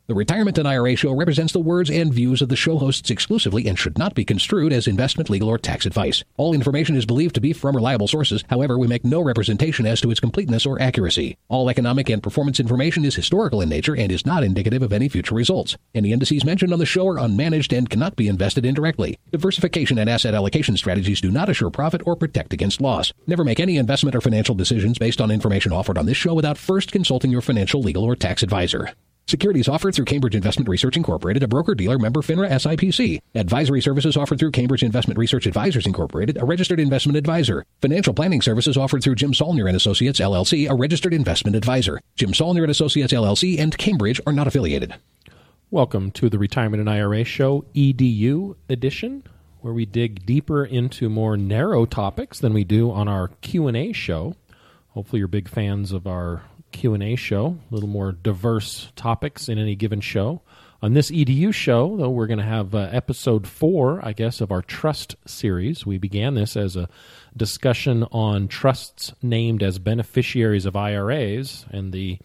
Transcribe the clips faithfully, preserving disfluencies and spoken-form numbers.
The Retirement and I R A Show represents the words and views of the show hosts exclusively and should not be construed as investment, legal, or tax advice. All information is believed to be from reliable sources. However, we make no representation as to its completeness or accuracy. All economic and performance information is historical in nature and is not indicative of any future results. Any indices mentioned on the show are unmanaged and cannot be invested indirectly. Diversification and asset allocation strategies do not assure profit or protect against loss. Never make any investment or financial decisions based on information offered on this show without first consulting your financial, legal, or tax advisor. Securities offered through Cambridge Investment Research Incorporated, a broker-dealer member FINRA S I P C. Advisory services offered through Cambridge Investment Research Advisors Incorporated, a registered investment advisor. Financial planning services offered through Jim Saulnier and Associates, L L C, a registered investment advisor. Jim Saulnier and Associates, L L C, and Cambridge are not affiliated. Welcome to the Retirement and I R A Show E D U edition, where we dig deeper into more narrow topics than we do on our Q and A show. Hopefully you're big fans of our Q and A show, a little more diverse topics in any given show. On this E D U show, though, we're going to have uh, episode four, I guess, of our trust series. We began this as a discussion on trusts named as beneficiaries of I R As and the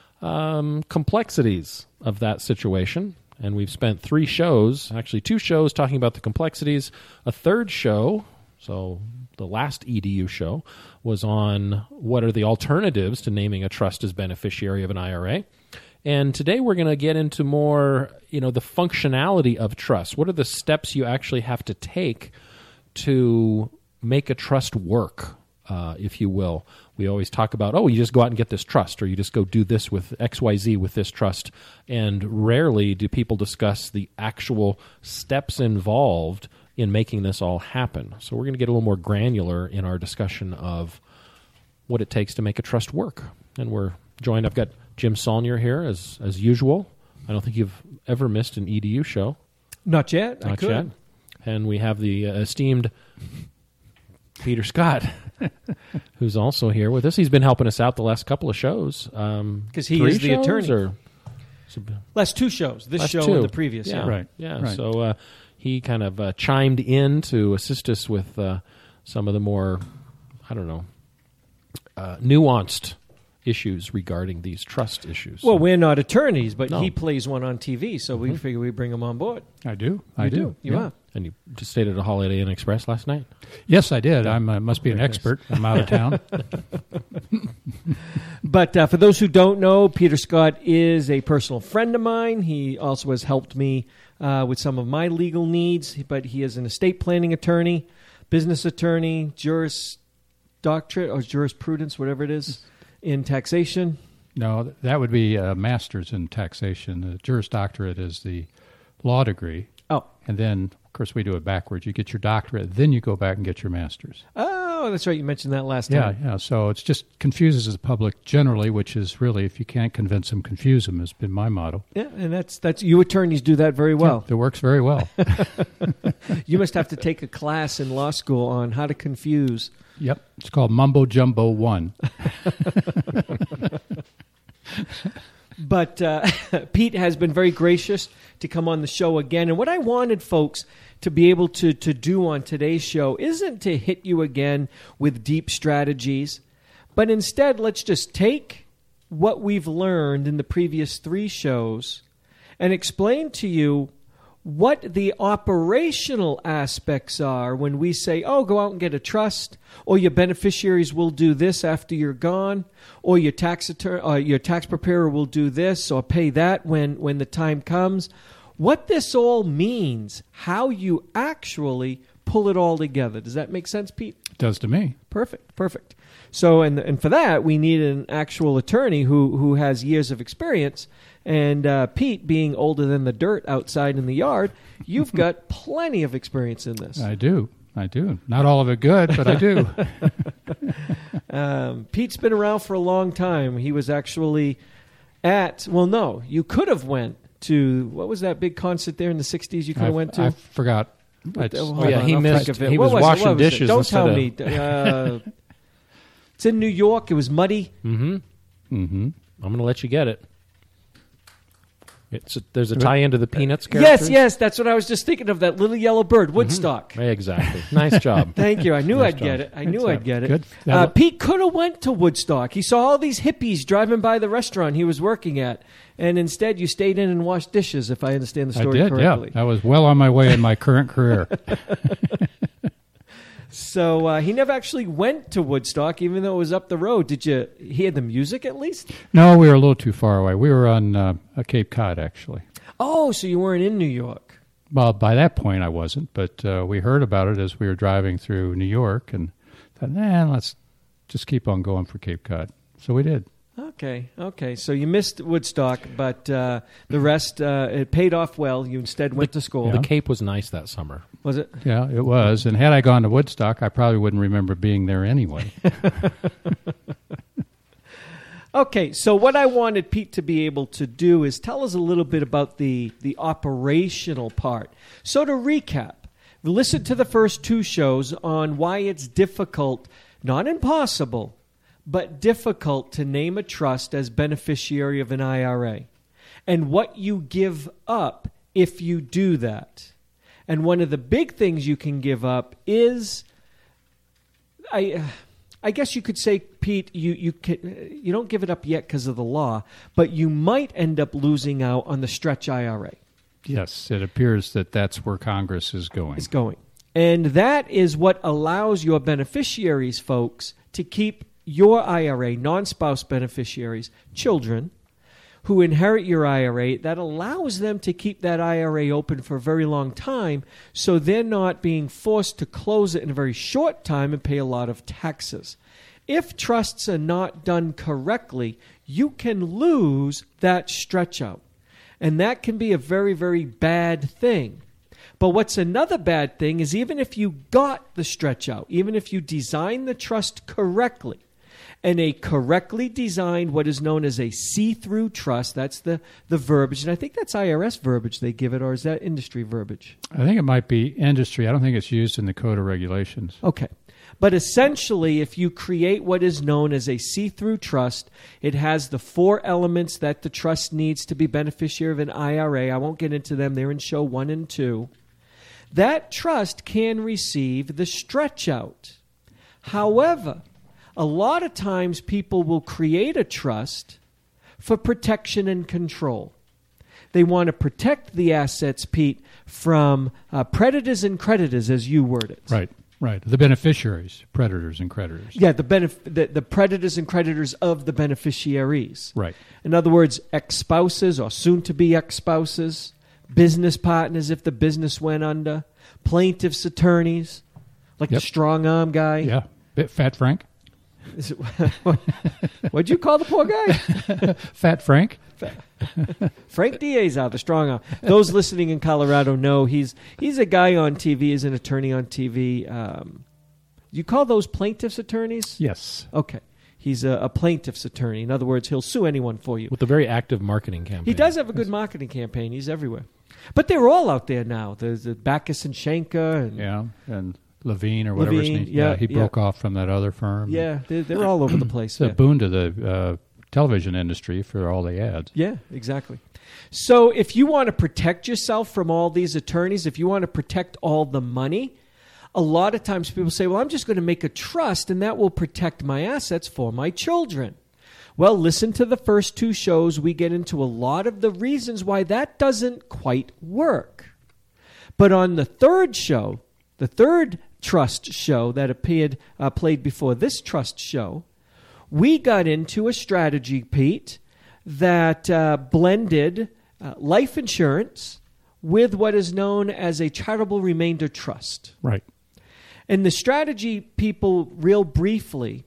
um, complexities of that situation. And we've spent three shows, actually two shows, talking about the complexities. A third show, so the last E D U show, was on what are the alternatives to naming a trust as beneficiary of an I R A. And today we're going to get into more, you know, the functionality of trust. What are the steps you actually have to take to make a trust work, uh, if you will? We always talk about, oh, you just go out and get this trust, or you just go do this with X Y Z with this trust. And rarely do people discuss the actual steps involved in making this all happen. So we're going to get a little more granular in our discussion of what it takes to make a trust work. And we're joined, I've got Jim Saulnier here as as usual. I don't think you've ever missed an E D U show. Not yet. Not I could. yet. And we have the uh, esteemed Peter Scott, who's also here with us. He's been helping us out the last couple of shows. Um, Because he is the attorney. Or, last two shows. This last show two. and the previous. Yeah, Yeah. right. Yeah, Right. so uh, he kind of uh, chimed in to assist us with uh, some of the more, I don't know, uh, nuanced issues regarding these trust issues. Well, we're not attorneys, but No. he plays one on T V, so we figure we bring him on board. I do. I You do. You yeah. are. And you just stayed at a Holiday Inn Express last night? Yes, I did. I uh, must be an Very expert. I'm out of town. But uh, for those who don't know, Peter Scott is a personal friend of mine. He also has helped me uh, with some of my legal needs, but he is an estate planning attorney, business attorney, juris doctorate or jurisprudence, whatever it is, in taxation. No, that would be a master's in taxation. The Juris Doctorate is the law degree. Oh. And then, of course, we do it backwards. You get your doctorate, then you go back and get your master's. Oh, that's right. You mentioned that last Yeah, time. yeah. So it's just confuses the public generally, which is really, if you can't convince them, confuse them, has been my motto. Yeah, and that's that's you attorneys do that very well. Yeah, it works very well. You must have to take a class in law school on how to confuse. Yep. It's called Mumbo Jumbo One. But uh, Pete has been very gracious to come on the show again. And what I wanted folks to be able to, to do on today's show isn't to hit you again with deep strategies, but instead let's just take what we've learned in the previous three shows and explain to you what the operational aspects are when we say, oh, go out and get a trust, or your beneficiaries will do this after you're gone, or your tax attorney, uh, your tax preparer will do this or pay that when, when the time comes. What this all means, how you actually pull it all together. Does that make sense, Pete? It does to me. Perfect, perfect. So, and and for that, we need an actual attorney who, who has years of experience. And uh, Pete, being older than the dirt outside in the yard, you've got plenty of experience in this. I do. I do. Not all of it good, but I do. um, Pete's been around for a long time. He was actually at, well, no, you could have went to, what was that big concert there in the sixties you could have went to? I forgot. What the- It's- hold Oh, yeah, on, he I'll missed- think of it. he What was was it? washing What was it? dishes Don't instead tell of- me. Uh, it's in New York. It was muddy. Mm-hmm. Mm-hmm. I'm going to let you get it. It's a, there's a tie into the Peanuts character. Yes, yes, that's what I was just thinking of, that little yellow bird, Woodstock. Mm-hmm. Exactly. Nice job. Thank you. I knew Nice I'd job. get it. I knew Good I'd job. get it. Good. Uh, Pete could have went to Woodstock. He saw all these hippies driving by the restaurant he was working at, and instead you stayed in and washed dishes, if I understand the I story did, correctly. yeah. I was well on my way in my current career. So uh, he never actually went to Woodstock, even though it was up the road. Did you hear the music at least? No, we were a little too far away. We were on uh, Cape Cod, actually. Oh, so you weren't in New York. Well, by that point I wasn't, but uh, we heard about it as we were driving through New York and thought, nah, let's just keep on going for Cape Cod. So we did. Okay, okay. So you missed Woodstock, but uh, the rest, uh, it paid off well. You instead went to school. The Cape was nice that summer. Was it? Yeah, it was. And had I gone to Woodstock, I probably wouldn't remember being there anyway. Okay, so what I wanted Pete to be able to do is tell us a little bit about the, the operational part. So to recap, listen to the first two shows on why it's difficult, not impossible, but difficult to name a trust as beneficiary of an I R A, and what you give up if you do that. And one of the big things you can give up is, I, I guess you could say, Pete, you you can, you don't give it up yet because of the law, but you might end up losing out on the stretch I R A. Yes, it appears that that's where Congress is going. It's going. And that is what allows your beneficiaries, folks, to keep your I R A, non-spouse beneficiaries, children, who inherit your I R A, that allows them to keep that I R A open for a very long time, so they're not being forced to close it in a very short time and pay a lot of taxes. If trusts are not done correctly, you can lose that stretch out. And that can be a very, very bad thing. But what's another bad thing is even if you got the stretch out, even if you design the trust correctly, and a correctly designed, what is known as a see-through trust, that's the, the verbiage, and I think that's I R S verbiage they give it, or is that industry verbiage? I think it might be industry. I don't think it's used in the Code of Regulations. Okay. But essentially, if you create what is known as a see-through trust, it has the four elements that the trust needs to be beneficiary of an I R A. I won't get into them. They're in show one and two. That trust can receive the stretch out. However, a lot of times people will create a trust for protection and control. They want to protect the assets, Pete, from uh, predators and creditors, as you word it. Right, right. The beneficiaries, predators and creditors. Yeah, the, benef- the, the predators and creditors of the beneficiaries. Right. In other words, ex-spouses or soon-to-be ex-spouses, business partners if the business went under, plaintiffs' attorneys, like Yep. the strong-arm guy. Yeah. Bit Fat Frank. Is it, what'd you call the poor guy? Fat Frank. Frank Diaz, the strong arm. Those listening in Colorado know he's he's a guy on T V, he's an attorney on T V. Um, you call those plaintiffs' attorneys? Yes. Okay. He's a, a plaintiff's attorney. In other words, he'll sue anyone for you. With a very active marketing campaign. He does have a good marketing campaign. He's everywhere. But they're all out there now. There's the Backus and Schenker. And Yeah, and Levine or whatever Levine, his name. yeah, he yeah. broke off from that other firm. Yeah, they're, they're all over the place. It's a Yeah. boon to the uh, television industry for all the ads. Yeah, exactly. So if you want to protect yourself from all these attorneys, if you want to protect all the money, a lot of times people say, well, I'm just going to make a trust and that will protect my assets for my children. Well, listen to the first two shows. We get into a lot of the reasons why that doesn't quite work. But on the third show, the third trust show that appeared, uh, played before this trust show, we got into a strategy, Pete, that uh, blended uh, life insurance with what is known as a charitable remainder trust. Right. And the strategy, people, real briefly,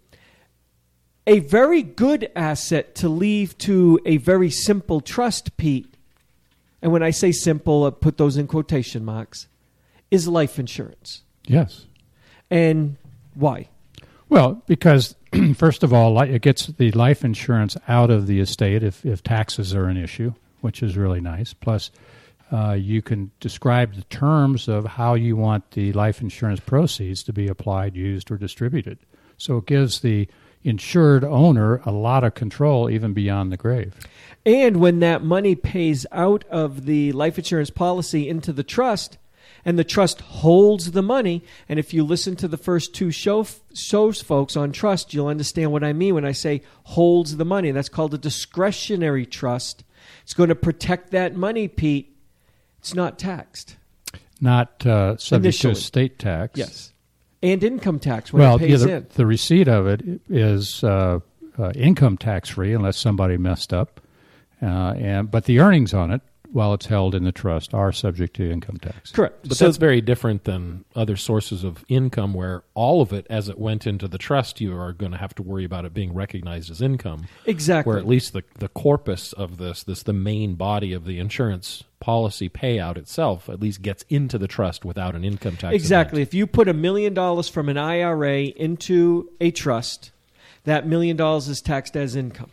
a very good asset to leave to a very simple trust, Pete, and when I say simple, I put those in quotation marks, is life insurance. Yes. And why? Well, because first of all, it gets the life insurance out of the estate if, if taxes are an issue, which is really nice. Plus, uh, you can describe the terms of how you want the life insurance proceeds to be applied, used, or distributed. So it gives the insured owner a lot of control even beyond the grave. And when that money pays out of the life insurance policy into the trust, and the trust holds the money, and if you listen to the first two show, shows, folks, on trust, you'll understand what I mean when I say holds the money. That's called a discretionary trust. It's going to protect that money, Pete. It's not taxed. Not uh, subject Initially. to estate tax. Yes. And income tax when well, it pays yeah, the, in. the receipt of it is uh, uh, income tax-free unless somebody messed up. Uh, and But the earnings on it, while it's held in the trust, are subject to income tax. Correct. But So- that's very different than other sources of income where all of it, as it went into the trust, you are going to have to worry about it being recognized as income. Exactly. Where at least the, the corpus of this, this the main body of the insurance policy payout itself, at least gets into the trust without an income tax. Exactly. event. If you put a million dollars from an I R A into a trust, that million dollars is taxed as income.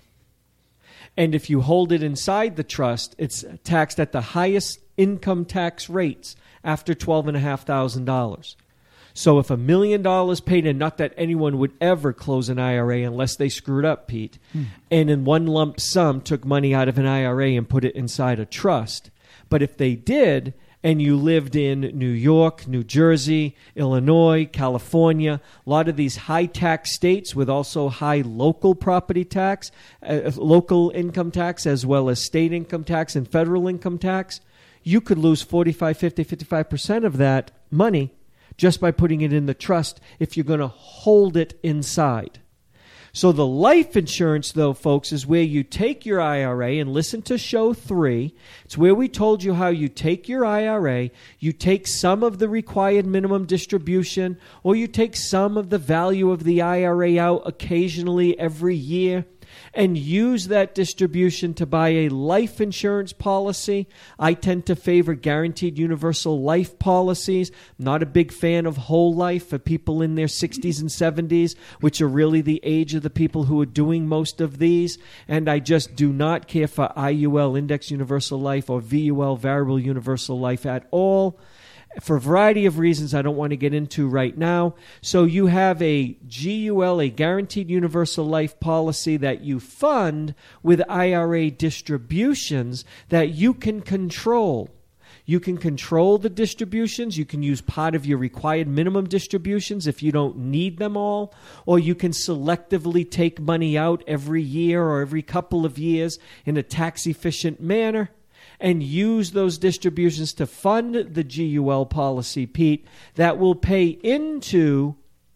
And if you hold it inside the trust, it's taxed at the highest income tax rates after twelve thousand five hundred dollars. So if a million dollars paid in, not that anyone would ever close an I R A unless they screwed up, Pete, hmm. and in one lump sum took money out of an I R A and put it inside a trust. But if they did, and you lived in New York, New Jersey, Illinois, California, a lot of these high-tax states with also high local property tax, uh, local income tax, as well as state income tax and federal income tax, you could lose forty-five, fifty, fifty-five percent of that money just by putting it in the trust if you're going to hold it inside. So the life insurance, though, folks, is where you take your I R A, and listen to show three. It's where we told you how you take your I R A, you take some of the required minimum distribution, or you take some of the value of the I R A out occasionally every year, and use that distribution to buy a life insurance policy. I tend to favor guaranteed universal life policies. I'm not a big fan of whole life for people in their sixties and seventies, which are really the age of the people who are doing most of these. And I just do not care for I U L, Index Universal Life, or V U L, Variable Universal Life, at all, for a variety of reasons I don't want to get into right now. So you have a G U L, a Guaranteed Universal Life policy that you fund with I R A distributions that you can control. You can control the distributions. You can use part of your required minimum distributions if you don't need them all, or you can selectively take money out every year or every couple of years in a tax-efficient manner and use those distributions to fund the G U L policy, Pete, that will pay into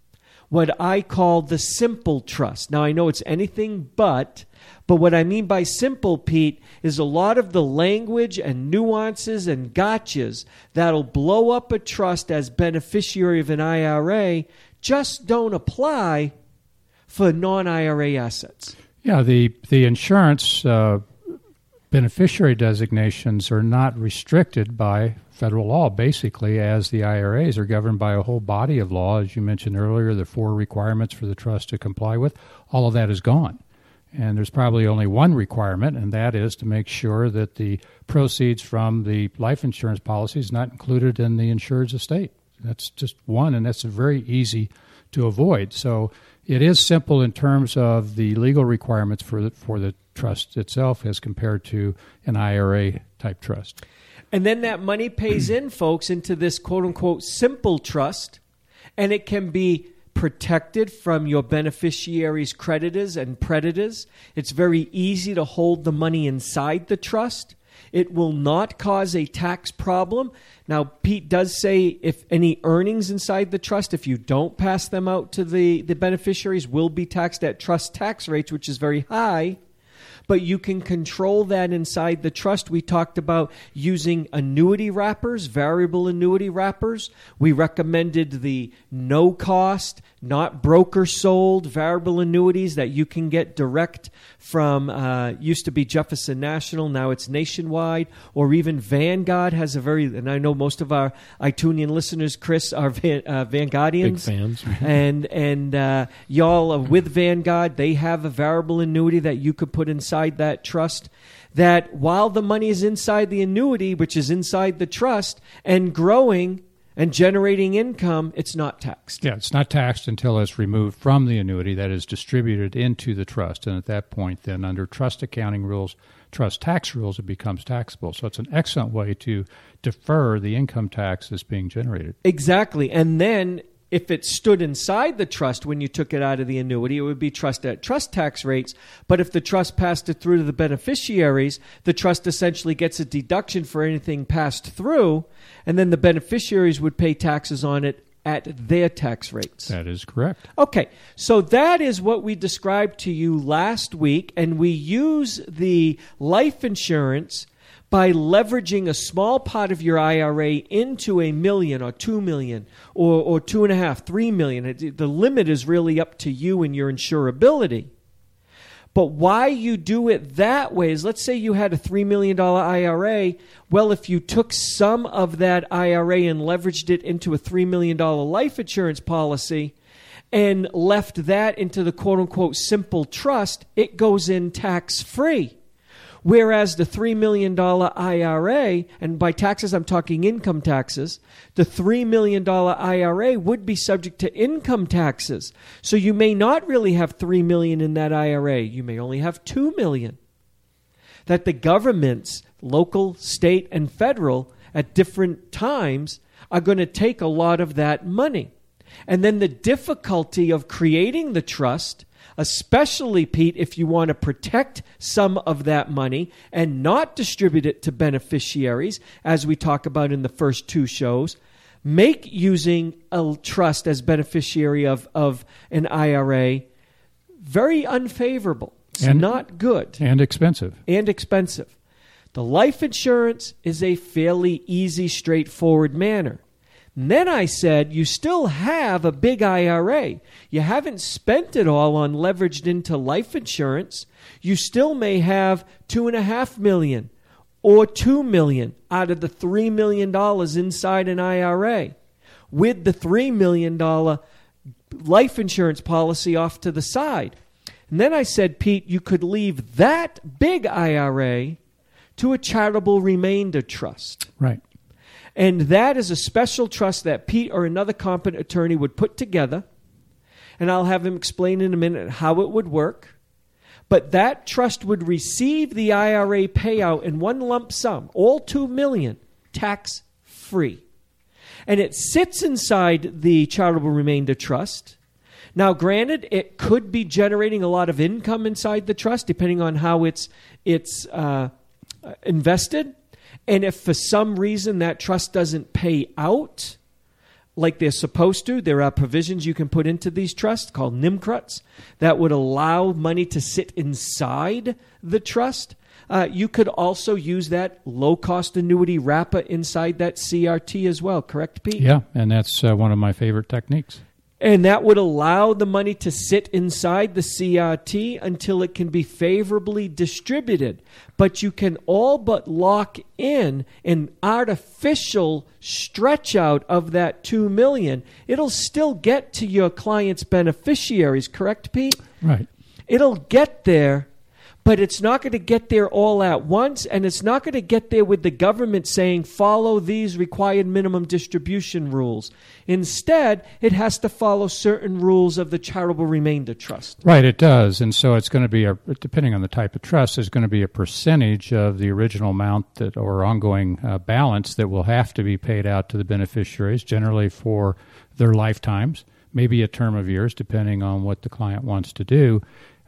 what I call the simple trust. Now, I know it's anything but, but what I mean by simple, Pete, is a lot of the language and nuances and gotchas that'll blow up a trust as beneficiary of an I R A just don't apply for non-I R A assets. Yeah, the, the insurance uh beneficiary designations are not restricted by federal law, basically, as the I R As are governed by a whole body of law. As you mentioned earlier, the four requirements for the trust to comply with, all of that is gone. And there's probably only one requirement, and that is to make sure that the proceeds from the life insurance policy is not included in the insured's estate. That's just one, and that's very easy to avoid. So it is simple in terms of the legal requirements for the, for the trust itself as compared to an I R A type trust. And then that money pays in, folks, into this quote-unquote simple trust, and it can be protected from your beneficiaries' creditors and predators. It's very easy to hold the money inside the trust. It will not cause a tax problem. Now, Pete does say if any earnings inside the trust, if you don't pass them out to the, the beneficiaries, will be taxed at trust tax rates, which is very high. But you can control that inside the trust. We talked about using annuity wrappers, variable annuity wrappers. We recommended the no-cost, not broker-sold variable annuities that you can get direct from, uh, used to be Jefferson National, now it's Nationwide, or even Vanguard has a very, and I know most of our iTunes listeners, Chris, are Van, uh, Vanguardians. Big fans. and and uh, y'all are with Vanguard. They have a variable annuity that you could put inside that trust, that while the money is inside the annuity, which is inside the trust, and growing, and generating income, it's not taxed. Yeah, it's not taxed until it's removed from the annuity, that is distributed into the trust. And at that point, then under trust accounting rules, trust tax rules, it becomes taxable. So it's an excellent way to defer the income tax that's being generated. Exactly. And then if it stood inside the trust when you took it out of the annuity, it would be trust at trust tax rates. But if the trust passed it through to the beneficiaries, the trust essentially gets a deduction for anything passed through, and then the beneficiaries would pay taxes on it at their tax rates. That is correct. Okay, so that is what we described to you last week, and we use the life insurance by leveraging a small part of your I R A into a million or two million or, or two and a half, three million. It, the limit is really up to you and your insurability. But why you do it that way is, let's say you had a three million dollars I R A. Well, if you took some of that I R A and leveraged it into a three million dollars life insurance policy and left that into the quote-unquote simple trust, it goes in tax-free. Whereas the three million dollars I R A, and by taxes I'm talking income taxes, the three million dollars I R A would be subject to income taxes. So you may not really have three million dollars in that I R A. You may only have two million dollars. That the governments, local, state, and federal, at different times are going to take a lot of that money. And then the difficulty of creating the trust, especially, Pete, if you want to protect some of that money and not distribute it to beneficiaries, as we talk about in the first two shows, make using a trust as beneficiary of, of an I R A very unfavorable. It's and, not good. And expensive. And expensive. The life insurance is a fairly easy, straightforward manner. And then I said, you still have a big I R A. You haven't spent it all on leveraged into life insurance. You still may have two and a half million or two million out of the three million dollars inside an I R A, with the three million dollars life insurance policy off to the side. And then I said, Pete, you could leave that big I R A to a charitable remainder trust. Right. And that is a special trust that Pete or another competent attorney would put together. And I'll have him explain in a minute how it would work. But that trust would receive the I R A payout in one lump sum, all two million dollars, tax-free. And it sits inside the charitable remainder trust. Now, granted, it could be generating a lot of income inside the trust, depending on how it's it's uh, invested. And if for some reason that trust doesn't pay out like they're supposed to, there are provisions you can put into these trusts called N I M C R Ts that would allow money to sit inside the trust. Uh, you could also use that low-cost annuity wrapper inside that C R T as well, correct, Pete? Yeah, and that's uh, one of my favorite techniques. And that would allow the money to sit inside the C R T until it can be favorably distributed. But you can all but lock in an artificial stretch out of that two million dollars. It'll still get to your client's beneficiaries, correct, Pete? Right. It'll get there, but it's not going to get there all at once, and it's not going to get there with the government saying, follow these required minimum distribution rules. Instead, it has to follow certain rules of the charitable remainder trust. Right, it does. And so it's going to be, a, depending on the type of trust, there's going to be a percentage of the original amount that or ongoing uh, balance that will have to be paid out to the beneficiaries, generally for their lifetimes, maybe a term of years, depending on what the client wants to do.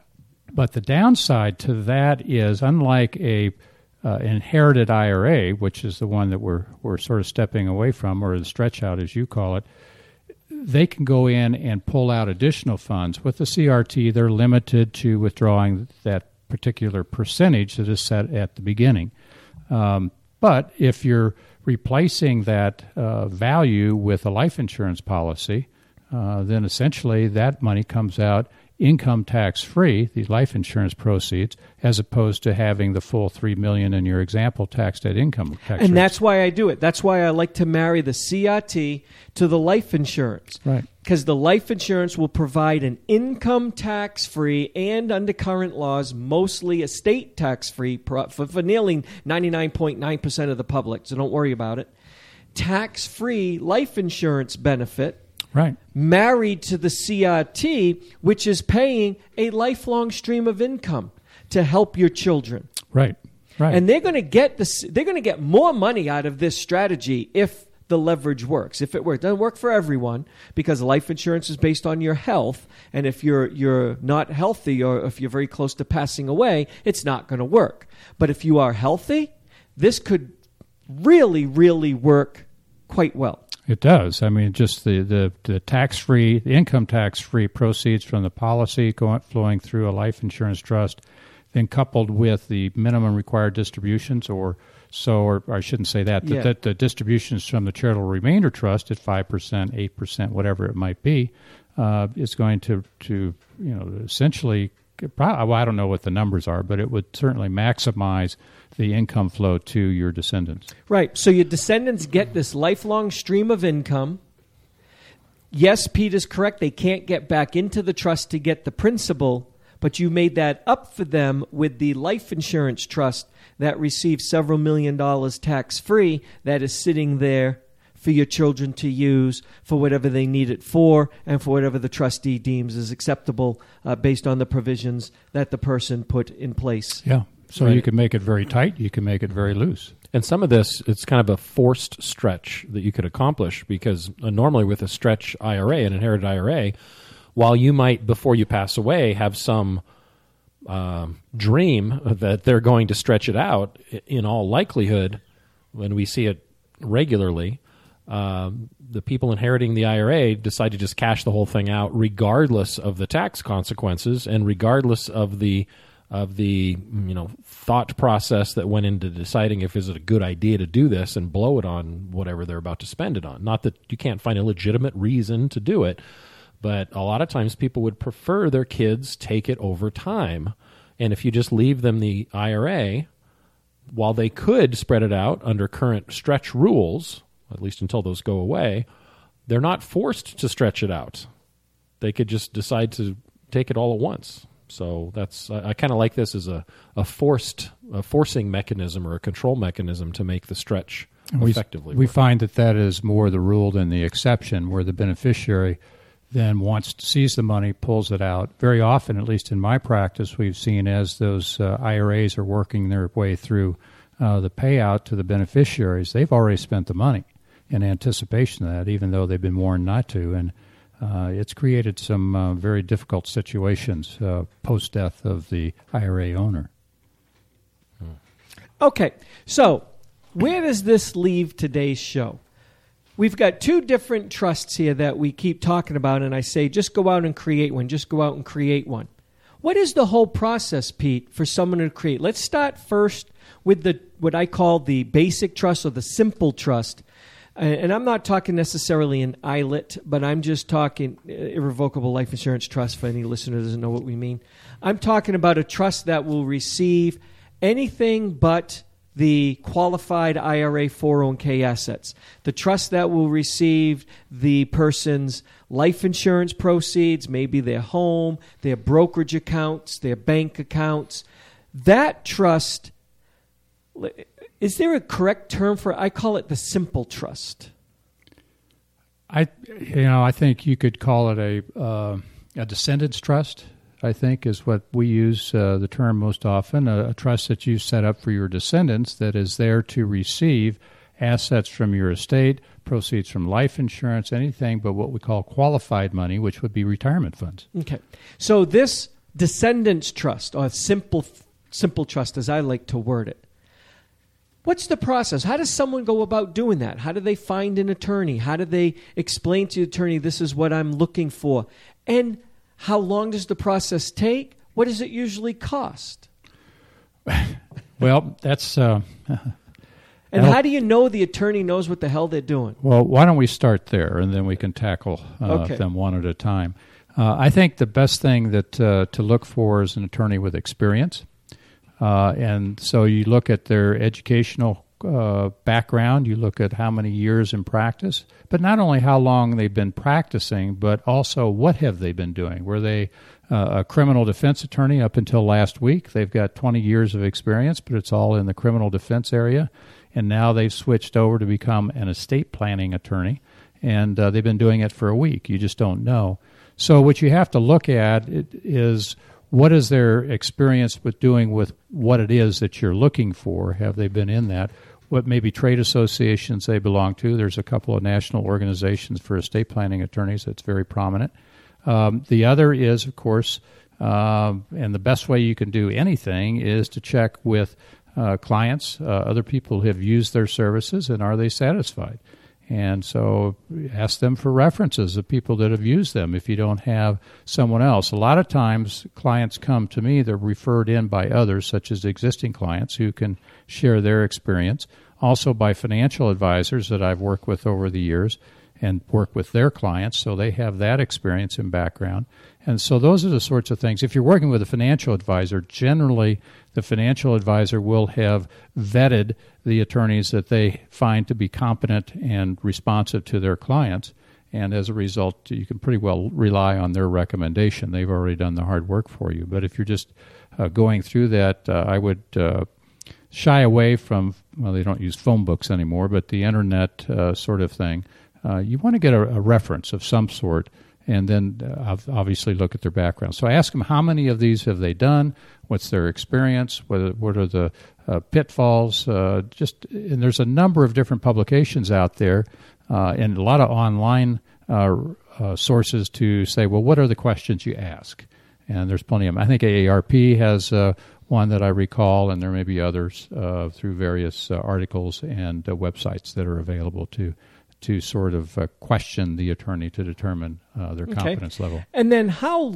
But the downside to that is, unlike a uh, inherited I R A, which is the one that we're we're sort of stepping away from, or the stretch out as you call it, they can go in and pull out additional funds. With the C R T, they're limited to withdrawing that particular percentage that is set at the beginning. Um, but if you're replacing that uh, value with a life insurance policy, uh, then essentially that money comes out income tax-free, the life insurance proceeds, as opposed to having the full three million dollars in your example taxed at income tax And rates. that's why I do it. That's why I like to marry the C R T to the life insurance. Right. Because the life insurance will provide an income tax-free and, under current laws, mostly estate tax-free pro- for, for nearly ninety-nine point nine percent of the public, so don't worry about it. tax-free life insurance benefit Right. married to the C R T, which is paying a lifelong stream of income to help your children. Right. Right. And they're going to get this. They're going to get more money out of this strategy if the leverage works. If it works, it doesn't work for everyone because life insurance is based on your health, and if you're you're not healthy or if you're very close to passing away, it's not going to work. But if you are healthy, this could really, really work quite well. It does. I mean, just the, the, the tax-free, the income tax-free proceeds from the policy going, flowing through a life insurance trust, then coupled with the minimum required distributions, or so, or, or I shouldn't say that, Yeah. the, the, the distributions from the charitable remainder trust at five percent, eight percent, whatever it might be, uh, is going to, to, you know, essentially, probably, well, I don't know what the numbers are, but it would certainly maximize the income flow to your descendants. Right. So your descendants get this lifelong stream of income. Yes, Pete is correct. They can't get back into the trust to get the principal, but you made that up for them with the life insurance trust that receives several million dollars tax-free that is sitting there for your children to use for whatever they need it for and for whatever the trustee deems is acceptable uh, based on the provisions that the person put in place. Yeah. So Right. you can make it very tight, you can make it very loose. And some of this, it's kind of a forced stretch that you could accomplish because uh, normally with a stretch I R A, an inherited I R A, while you might, before you pass away, have some um, dream that they're going to stretch it out, in all likelihood, when we see it regularly, um, the people inheriting the I R A decide to just cash the whole thing out regardless of the tax consequences and regardless of the of the you know thought process that went into deciding if is it a good idea to do this and blow it on whatever they're about to spend it on. Not that you can't find a legitimate reason to do it, but a lot of times people would prefer their kids take it over time. And if you just leave them the I R A, while they could spread it out under current stretch rules, at least until those go away, they're not forced to stretch it out. They could just decide to take it all at once. So that's I, I kind of like this as a, a forced a forcing mechanism or a control mechanism to make the stretch we, effectively We work. find that that is more the rule than the exception, where the beneficiary then wants sees the money, pulls it out. Very often, at least in my practice, we've seen as those uh, I R As are working their way through uh, the payout to the beneficiaries, they've already spent the money in anticipation of that, even though they've been warned not to. And uh, it's created some uh, very difficult situations uh, post-death of the I R A owner. Okay, so where does this leave today's show? We've got two different trusts here that we keep talking about, and I say just go out and create one. Just go out and create one. What is the whole process, Pete, for someone to create? Let's start first with the what I call the basic trust or the simple trust. And I'm not talking necessarily an I L I T, but I'm just talking irrevocable life insurance trust for any listener who doesn't know what we mean. I'm talking about a trust that will receive anything but the qualified I R A four oh one k assets. The trust that will receive the person's life insurance proceeds, maybe their home, their brokerage accounts, their bank accounts. That trust, is there a correct term for it? I call it the simple trust. I, you know, I think you could call it a uh, a descendants trust. I think is what we use uh, the term most often. A, a trust that you set up for your descendants that is there to receive assets from your estate, proceeds from life insurance, anything but what we call qualified money, which would be retirement funds. Okay, so this descendants trust, or simple simple trust, as I like to word it. What's the process? How does someone go about doing that? How do they find an attorney? How do they explain to the attorney, this is what I'm looking for? And how long does the process take? What does it usually cost? Well, that's... Uh, and how do you know the attorney knows what the hell they're doing? Well, why don't we start there, and then we can tackle uh, Okay. them one at a time. Uh, I think the best thing that uh, to look for is an attorney with experience. Uh, and so you look at their educational uh, background, you look at how many years in practice, but not only how long they've been practicing, but also what have they been doing. Were they uh, a criminal defense attorney up until last week? They've got twenty years of experience, but it's all in the criminal defense area. and now they've switched over to become an estate planning attorney, and uh, they've been doing it for a week. You just don't know. So what you have to look at is what is their experience with doing with what it is that you're looking for. Have they been in that? What maybe trade associations they belong to. There's a couple of national organizations for estate planning attorneys that's very prominent. Um, the other is, of course, um, and the best way you can do anything is to check with uh, clients, uh, other people who have used their services, and are they satisfied? And so ask them for references of people that have used them if you don't have someone else. A lot of times clients come to me, they're referred in by others, such as existing clients who can share their experience. Also by financial advisors that I've worked with over the years and work with their clients, so they have that experience and background. And so those are the sorts of things. If you're working with a financial advisor, generally the financial advisor will have vetted the attorneys that they find to be competent and responsive to their clients. And as a result, you can pretty well rely on their recommendation. They've already done the hard work for you. But if you're just uh, going through that, uh, I would uh, shy away from, well, they don't use phone books anymore, but the internet uh, sort of thing. Uh, you want to get a, a reference of some sort, and then uh, obviously look at their background. So I ask them, how many of these have they done? What's their experience? What, what are the uh, pitfalls? Uh, just and there's a number of different publications out there, uh, and a lot of online uh, uh, sources to say, well, what are the questions you ask? And there's plenty of them. I think A A R P has uh, one that I recall, and there may be others uh, through various uh, articles and uh, websites that are available to to sort of uh, question the attorney to determine uh, their competence okay. level. And then how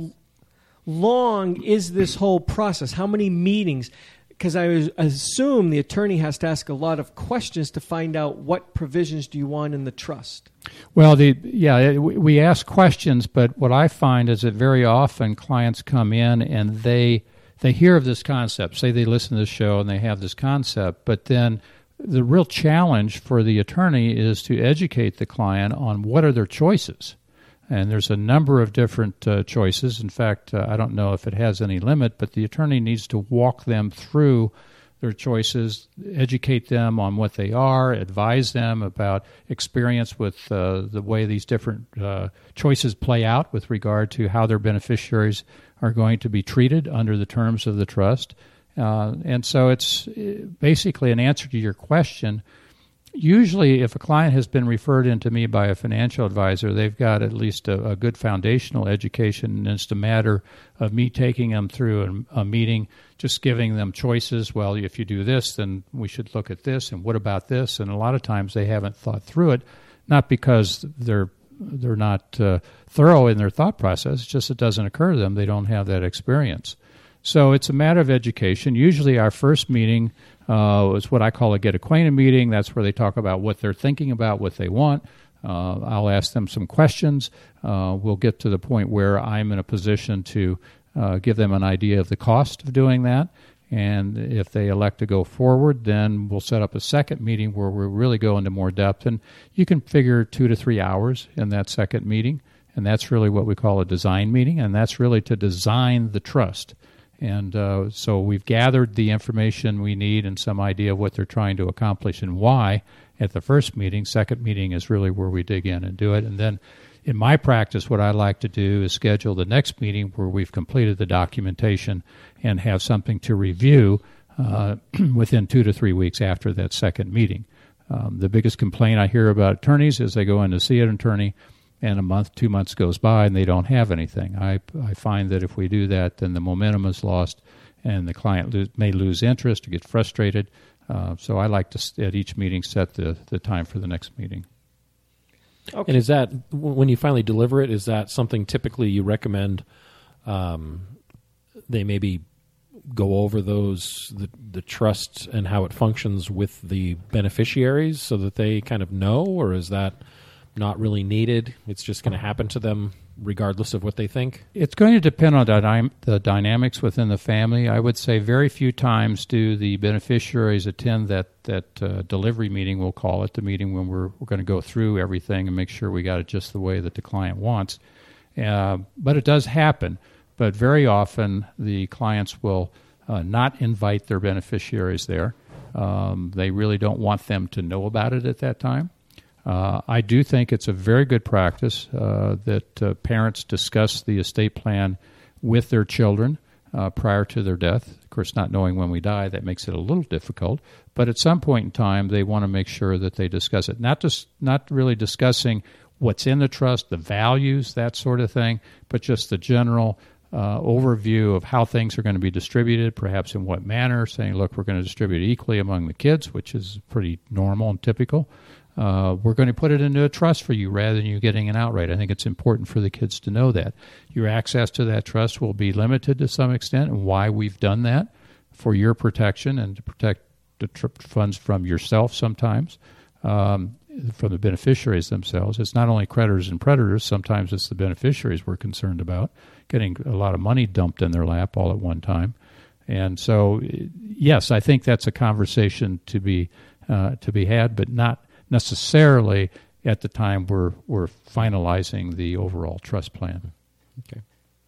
long is this whole process? How many meetings? Because I assume the attorney has to ask a lot of questions to find out what provisions do you want in the trust. Well, the yeah, we ask questions, but what I find is that very often clients come in and they they hear of this concept. Say they listen to the show and they have this concept, but then the real challenge for the attorney is to educate the client on what are their choices. And there's a number of different uh, choices. In fact, uh, I don't know if it has any limit, but the attorney needs to walk them through their choices, educate them on what they are, advise them about experience with uh, the way these different uh, choices play out with regard to how their beneficiaries are going to be treated under the terms of the trust. Uh, and so it's basically an answer to your question. Usually, if a client has been referred in to me by a financial advisor, they've got at least a, a good foundational education, and it's a matter of me taking them through a, a meeting, just giving them choices. Well, if you do this, then we should look at this, and what about this? And a lot of times they haven't thought through it, not because they're they're not uh, thorough in their thought process, it's just it doesn't occur to them. They don't have that experience. So it's a matter of education. Usually our first meeting uh, is what I call a get acquainted meeting. That's where they talk about what they're thinking about, what they want. Uh, I'll ask them some questions. Uh, we'll get to the point where I'm in a position to uh, give them an idea of the cost of doing that. And if they elect to go forward, then we'll set up a second meeting where we'll really go into more depth. And you can figure two to three hours in that second meeting. And that's really what we call a design meeting. And that's really to design the trust. And uh, so we've gathered the information we need and some idea of what they're trying to accomplish and why at the first meeting. Second meeting is really where we dig in and do it. And then in my practice, what I like to do is schedule the next meeting where we've completed the documentation and have something to review uh, within two to three weeks after that second meeting. Um, the biggest complaint I hear about attorneys is they go in to see an attorney, and a month, two months goes by, and they don't have anything. I, I find that if we do that, then the momentum is lost, and the client lo- may lose interest or get frustrated. Uh, so I like to, at each meeting, set the, the time for the next meeting. Okay. And is that, when you finally deliver it, is that something typically you recommend um, they maybe go over those, the, the trust and how it functions with the beneficiaries so that they kind of know, or is that not really needed? It's just going to happen to them regardless of what they think? It's going to depend on the, dy- the dynamics within the family. I would say very few times do the beneficiaries attend that, that uh, delivery meeting, we'll call it, the meeting when we're, we're going to go through everything and make sure we got it just the way that the client wants. Uh, but it does happen. But very often the clients will uh, not invite their beneficiaries there. Um, they really don't want them to know about it at that time. Uh, I do think it's a very good practice uh, that uh, parents discuss the estate plan with their children uh, prior to their death. Of course, not knowing when we die, that makes it a little difficult. But at some point in time, they want to make sure that they discuss it. Not just not really discussing what's in the trust, the values, that sort of thing, but just the general uh, overview of how things are going to be distributed, perhaps in what manner, saying, look, we're going to distribute it equally among the kids, which is pretty normal and typical. Uh, we're going to put it into a trust for you rather than you getting an outright. I think it's important for the kids to know that. Your access to that trust will be limited to some extent, and why we've done that for your protection and to protect the tr- funds from yourself sometimes, um, from the beneficiaries themselves. It's not only creditors and predators. Sometimes it's the beneficiaries we're concerned about, getting a lot of money dumped in their lap all at one time. And so, yes, I think that's a conversation to be uh, to be had, but not necessarily at the time we're we're finalizing the overall trust plan. Okay.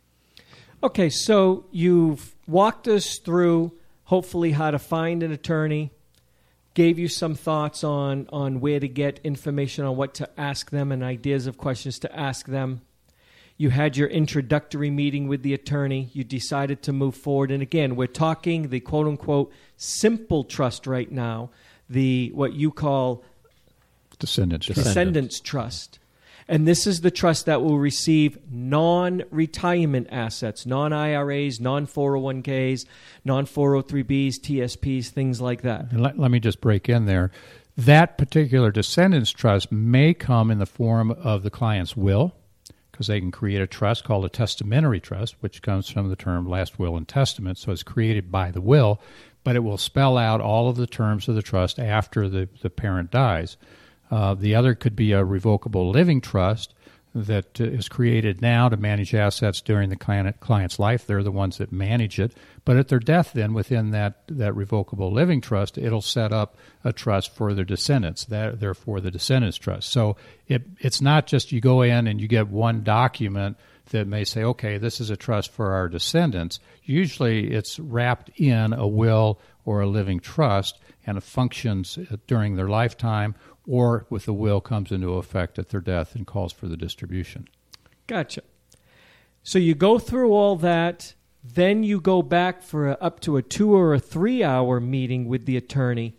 Okay, so you've walked us through, hopefully, how to find an attorney, gave you some thoughts on, on where to get information on what to ask them and ideas of questions to ask them. You had your introductory meeting with the attorney. You decided to move forward. And again, we're talking the quote-unquote simple trust right now, the what you call Descendants trust. Descendants trust. And this is the trust that will receive non-retirement assets, non-I R As, non-four oh one Ks, non-four oh three Bs, T S Ps, things like that. And let, let me just break in there. That particular descendants trust may come in the form of the client's will, because they can create a trust called a testamentary trust, which comes from the term last will and testament, so it's created by the will, but it will spell out all of the terms of the trust after the, the parent dies. Uh, the other could be a revocable living trust that uh, is created now to manage assets during the client, client's life. They're the ones that manage it. But at their death, then, within that, that revocable living trust, it'll set up a trust for their descendants, that, therefore the descendants trust. So it, it's not just you go in and you get one document that may say, okay, this is a trust for our descendants. Usually it's wrapped in a will or a living trust, and it functions during their lifetime, or with the will comes into effect at their death and calls for the distribution. Gotcha. So you go through all that, then you go back for a, up to a two or a three-hour meeting with the attorney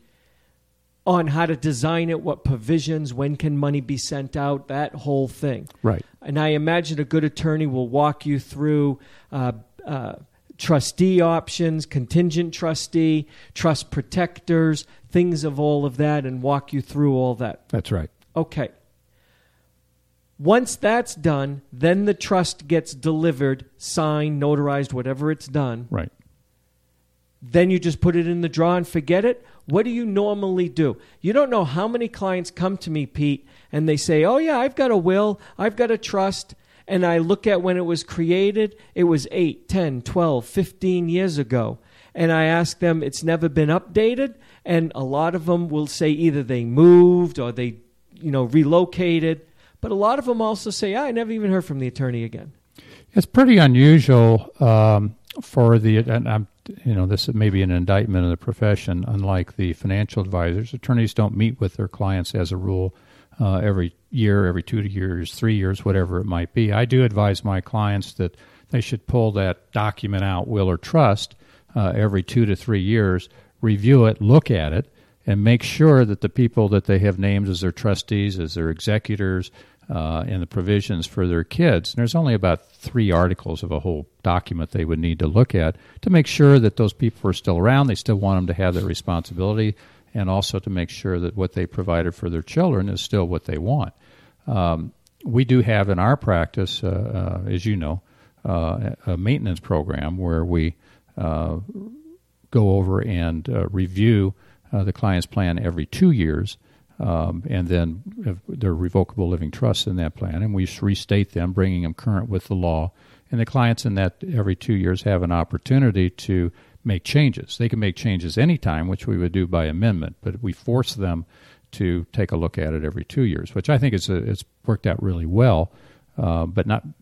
on how to design it, what provisions, when can money be sent out, that whole thing. Right. And I imagine a good attorney will walk you through uh, uh, trustee options, contingent trustee, trust protectors, things of all of that, and walk you through all that. That's right. Okay. Once that's done, then the trust gets delivered, signed, notarized, whatever it's done. Right. Then you just put it in the drawer and forget it? What do you normally do? You don't know how many clients come to me, Pete, and they say, oh, yeah, I've got a will, I've got a trust, and I look at when it was created, it was eight, ten, twelve, fifteen years ago. And I ask them, it's never been updated, and a lot of them will say either they moved or they, you know, relocated. But a lot of them also say, I never even heard from the attorney again. It's pretty unusual um, for the, and I'm, you know, this may be an indictment of the profession. Unlike the financial advisors, attorneys don't meet with their clients as a rule uh, every year, every two years, three years, whatever it might be. I do advise my clients that they should pull that document out, will or trust, uh, every two to three years, review it, look at it, and make sure that the people that they have named as their trustees, as their executors, uh, and the provisions for their kids. And there's only about three articles of a whole document they would need to look at to make sure that those people are still around. They still want them to have their responsibility, and also to make sure that what they provided for their children is still what they want. Um, we do have in our practice, uh, uh, as you know, uh, a maintenance program where we uh, go over and uh, review uh, the client's plan every two years, um, and then uh, there are revocable living trusts in that plan, and we restate them, bringing them current with the law. And the clients in that every two years have an opportunity to make changes. They can make changes anytime, which we would do by amendment, but we force them to take a look at it every two years, which I think is a, it's worked out really well, uh, but not not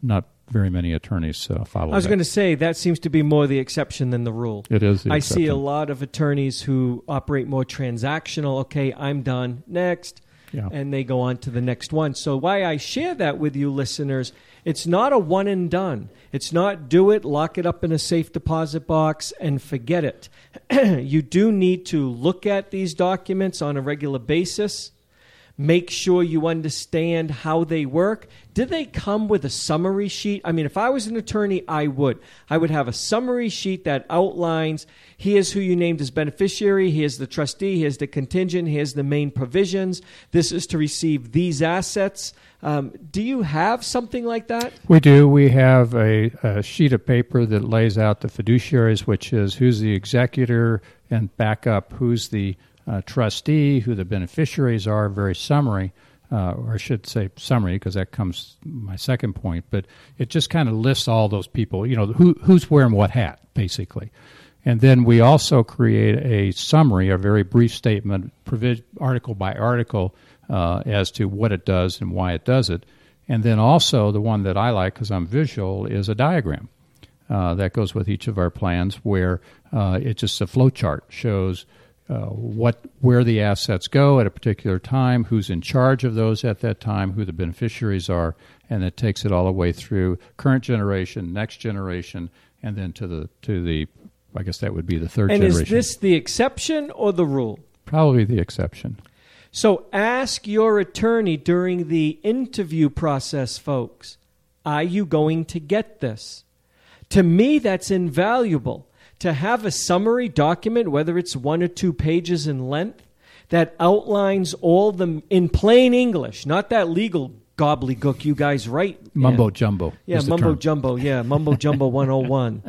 very many attorneys uh, follow I was that. going to say that seems to be more the exception than the rule. It is the I exception. see a lot of attorneys who operate more transactional. Okay, I'm done. Next. Yeah. And they go on to the next one. So why I share that with you listeners, it's not a one and done. It's not do it, lock it up in a safe deposit box, and forget it. You do need to look at these documents on a regular basis. Make sure you understand how they work. Did they come with a summary sheet? I mean, if I was an attorney, I would. I would have a summary sheet that outlines, here's who you named as beneficiary, here's the trustee, here's the contingent, here's the main provisions. This is to receive these assets. Um, do you have something like that? We do. We have a, a sheet of paper that lays out the fiduciaries, which is who's the executor, and back up who's the Uh, trustee, who the beneficiaries are, very summary, uh, or I should say summary because that comes my second point, but it just kind of lists all those people, you know, who, who's wearing what hat, basically. And then we also create a summary, a very brief statement, provi- article by article, uh, as to what it does and why it does it. And then also the one that I like, because I'm visual, is a diagram uh, that goes with each of our plans where uh, it's just a flow chart, shows Uh, what where the assets go at a particular time, who's in charge of those at that time, who the beneficiaries are, and it takes it all the way through current generation, next generation, and then to the to the I guess that would be the third and generation. And is this the exception or the rule? Probably the exception. So ask your attorney during the interview process, folks, are you going to get this? To me, that's invaluable. To have a summary document, whether it's one or two pages in length, that outlines all the, in plain English, not that legal gobbledygook you guys write. Mumbo in. jumbo. Yeah, mumbo jumbo. Yeah, mumbo jumbo one oh one.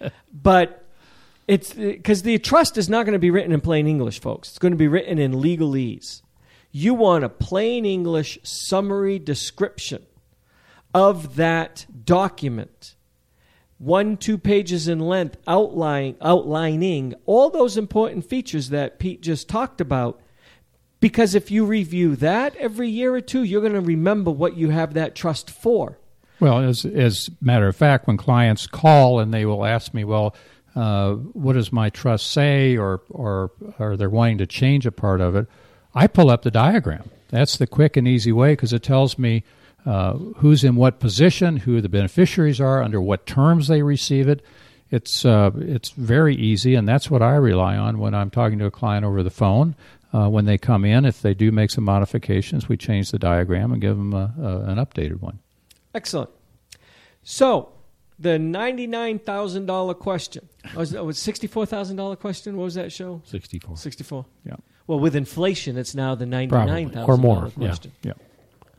But it's because the trust is not going to be written in plain English, folks. It's going to be written in legalese. You want a plain English summary description of that document. One, two pages in length, outlining, outlining all those important features that Pete just talked about. Because if you review that every year or two, you're going to remember what you have that trust for. Well, as as a matter of fact, when clients call and they will ask me, well, uh, what does my trust say, or, or or they're wanting to change a part of it, I pull up the diagram. That's the quick and easy way because it tells me Uh, who's in what position, who the beneficiaries are, under what terms they receive it. It's uh, it's very easy, and that's what I rely on when I'm talking to a client over the phone. Uh, when they come in, if they do make some modifications, we change the diagram and give them a, a, an updated one. Excellent. So, the ninety-nine thousand dollars question. Was it was sixty-four thousand dollars question? What was that show? sixty-four. sixty-four. Yeah. Well, with inflation, it's now the ninety-nine thousand dollars or more. question. Yeah. Yeah.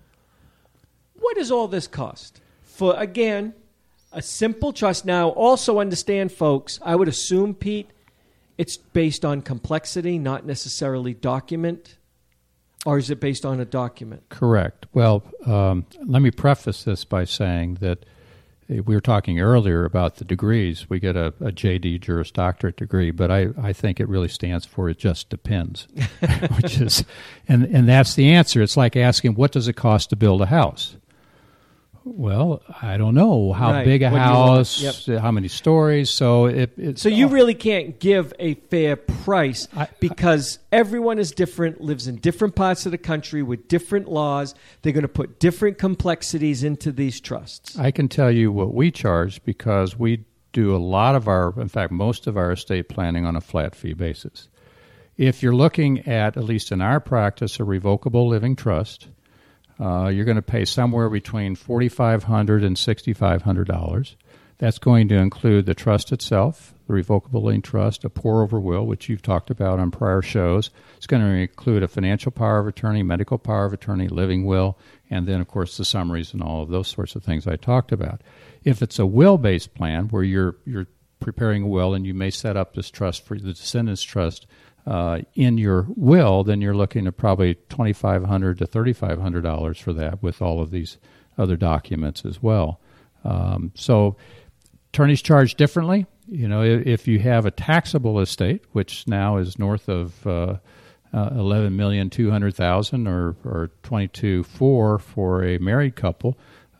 What does all this cost? For, again, a simple trust. Now, also understand, folks, I would assume, Pete, it's based on complexity, not necessarily document. Or is it based on a document? Correct. Well, um, let me preface this by saying that we were talking earlier about the degrees. We get a, a J D, Juris Doctorate degree, but I, I think it really stands for it just depends, which is, and, and that's the answer. It's like asking, what does it cost to build a house? Well, I don't know how Right. big a What do you want? house, Yep. how many stories. So it, it So you really can't give a fair price I- because everyone is different, lives in different parts of the country with different laws. They're going to put different complexities into these trusts. I can tell you what we charge because we do a lot of our, in fact, most of our estate planning on a flat fee basis. If you're looking at, at least in our practice, a revocable living trust, uh, you're going to pay somewhere between forty-five hundred dollars and sixty-five hundred dollars. That's going to include the trust itself, the revocable living trust, a pour-over will, which you've talked about on prior shows. It's going to include a financial power of attorney, medical power of attorney, living will, and then, of course, the summaries and all of those sorts of things I talked about. If it's a will-based plan where you're you're preparing a will and you may set up this trust for the descendants' trust uh, in your will, then you're looking at probably twenty-five hundred dollars to thirty-five hundred dollars for that with all of these other documents as well. Um, so attorneys charge differently. You know, if you have a taxable estate, which now is north of uh, uh, eleven million two hundred thousand or or twenty-two point four for a married couple,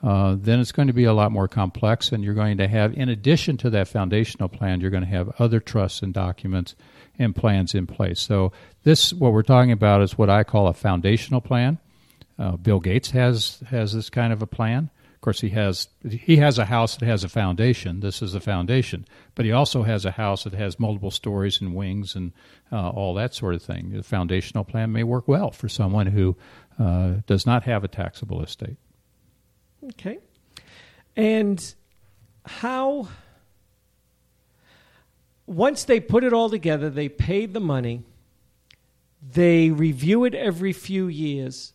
uh, then it's going to be a lot more complex, and you're going to have, in addition to that foundational plan, you're going to have other trusts and documents and plans in place. So this, what we're talking about, is what I call a foundational plan. Uh, Bill Gates has has this kind of a plan. Of course, he has he has a house that has a foundation. This is a foundation, but he also has a house that has multiple stories and wings and uh, all that sort of thing. The foundational plan may work well for someone who uh, does not have a taxable estate. Okay, and how? Once they put it all together, they paid the money. They review it every few years.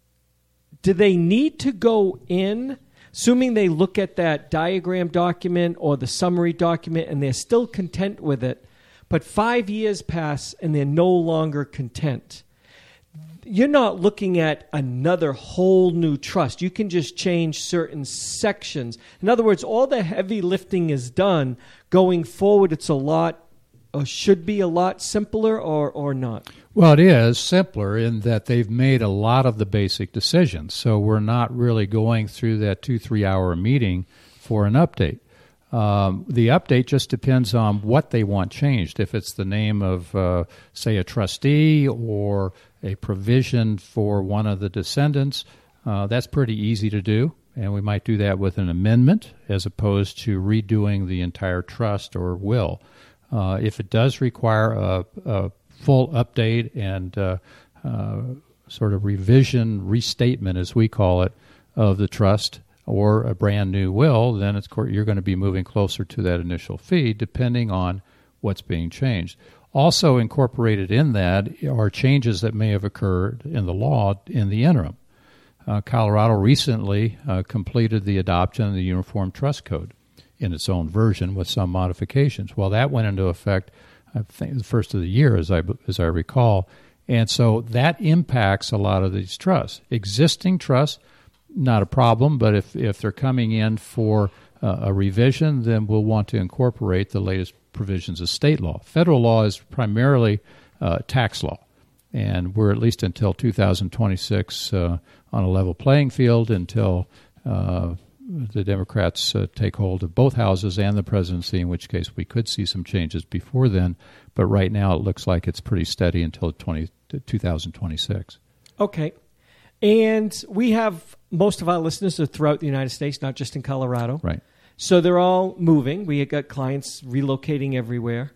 Do they need to go in, assuming they look at that diagram document or the summary document and they're still content with it, but five years pass and they're no longer content? You're not looking at another whole new trust. You can just change certain sections. In other words, all the heavy lifting is done. Going forward, it's a lot, or should be a lot simpler, or, or not? Well, it is simpler in that they've made a lot of the basic decisions. So we're not really going through that two, three-hour meeting for an update. Um, the update just depends on what they want changed. If it's the name of, uh, say, a trustee or a provision for one of the descendants, uh, that's pretty easy to do. And we might do that with an amendment as opposed to redoing the entire trust or will. Uh, if it does require a, a full update and uh, uh, sort of revision, restatement, as we call it, of the trust or a brand new will, then it's, you're going to be moving closer to that initial fee depending on what's being changed. Also incorporated in that are changes that may have occurred in the law in the interim. Uh, Colorado recently uh, completed the adoption of the Uniform Trust Code in its own version with some modifications. Well, that went into effect, I think, the first of the year, as I, as I recall. And so that impacts a lot of these trusts. Existing trusts, not a problem, but if, if they're coming in for uh, a revision, then we'll want to incorporate the latest provisions of state law. Federal law is primarily uh, tax law, and we're at least until two thousand twenty-six uh, on a level playing field until uh, the Democrats uh, take hold of both houses and the presidency, in which case we could see some changes before then. But right now it looks like it's pretty steady until twenty, two thousand twenty-six. Okay. And we have most of our listeners are throughout the United States, not just in Colorado. Right. So they're all moving. We have got clients relocating everywhere.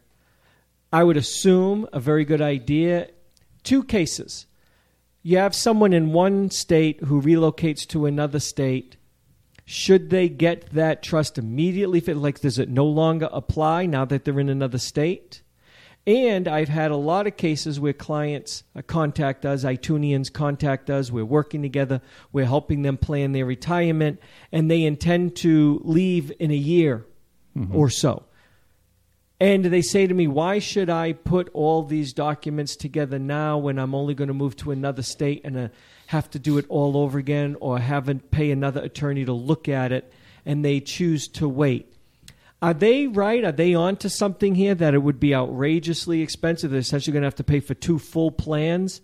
I would assume a very good idea. Two cases. You have someone in one state who relocates to another state. Should they get that trust immediately? Like, does it no longer apply now that they're in another state? And I've had a lot of cases where clients contact us, iTunians contact us, we're working together, we're helping them plan their retirement, and they intend to leave in a year mm-hmm. or so. And they say to me, why should I put all these documents together now when I'm only going to move to another state and uh, have to do it all over again, or have to pay another attorney to look at it, and they choose to wait? Are they right? Are they on to something here that it would be outrageously expensive? They're essentially going to have to pay for two full plans?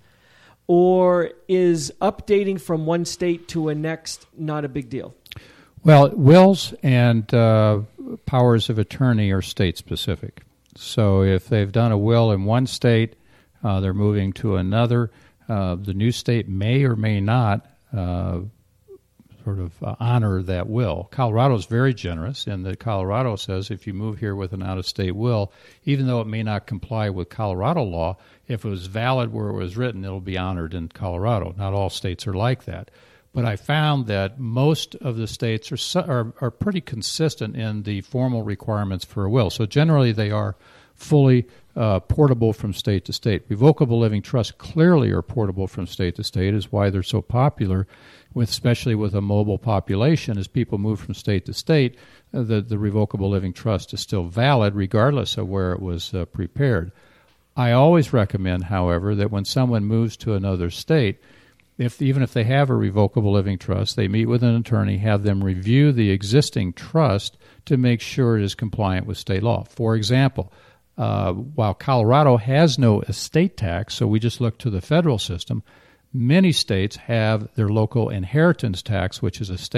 Or is updating from one state to a next not a big deal? Well, wills and uh, powers of attorney are state-specific. So if they've done a will in one state, uh, they're moving to another, uh, the new state may or may not uh, sort of uh, honor that will. Colorado is very generous in that Colorado says if you move here with an out-of-state will, even though it may not comply with Colorado law, if it was valid where it was written, it'll be honored in Colorado. Not all states are like that. But I found that most of the states are, su- are are pretty consistent in the formal requirements for a will. So generally they are fully uh, portable from state to state. Revocable living trusts clearly are portable from state to state, is why they're so popular, with especially with a mobile population. As people move from state to state, uh, the, the revocable living trust is still valid regardless of where it was uh, prepared. I always recommend, however, that when someone moves to another state, If even if they have a revocable living trust, they meet with an attorney, have them review the existing trust to make sure it is compliant with state law. For example, uh, while Colorado has no estate tax, so we just look to the federal system, many states have their local inheritance tax, which is a state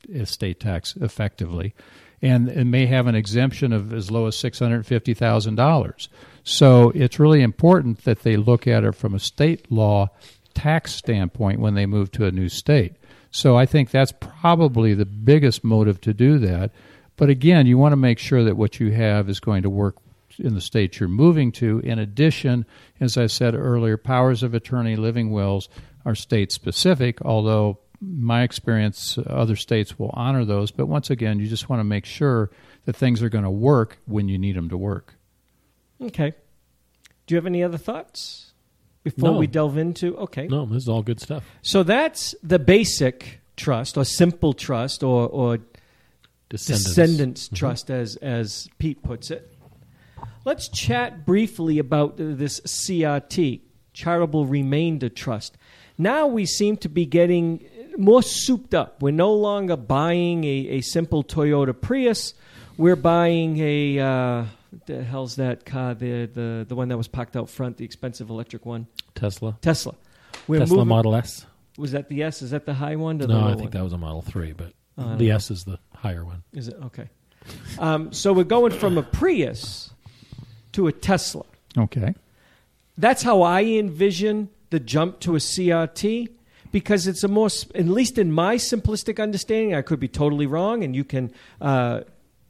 estate tax effectively. And it may have an exemption of as low as six hundred fifty thousand dollars. So it's really important that they look at it from a state law tax standpoint when they move to a new state. So I think that's probably the biggest motive to do that. But again, you want to make sure that what you have is going to work in the state you're moving to. In addition, as I said earlier, powers of attorney, living wills are state-specific, although my experience, other states will honor those. But once again, you just want to make sure that things are going to work when you need them to work. Okay. Do you have any other thoughts before No. we delve into? Okay. No, this is all good stuff. So that's the basic trust or simple trust or, or Descendants, descendants mm-hmm. trust, as, as Pete puts it. Let's chat briefly about this C R T, Charitable Remainder Trust. Now we seem to be getting more souped up. We're no longer buying a, a simple Toyota Prius. We're buying a, uh, what the hell's that car there, the, the one that was parked out front, the expensive electric one? Tesla. Tesla. We're Tesla moving, Model S. Was that the S? Is that the high one? Or the No, low I one? think that was a Model three, but Oh, I the don't S is the higher one. Is it? Okay. Um, so we're going from a Prius to a Tesla. Okay. That's how I envision the jump to a C R T, because it's a more, at least in my simplistic understanding, I could be totally wrong, and you can uh,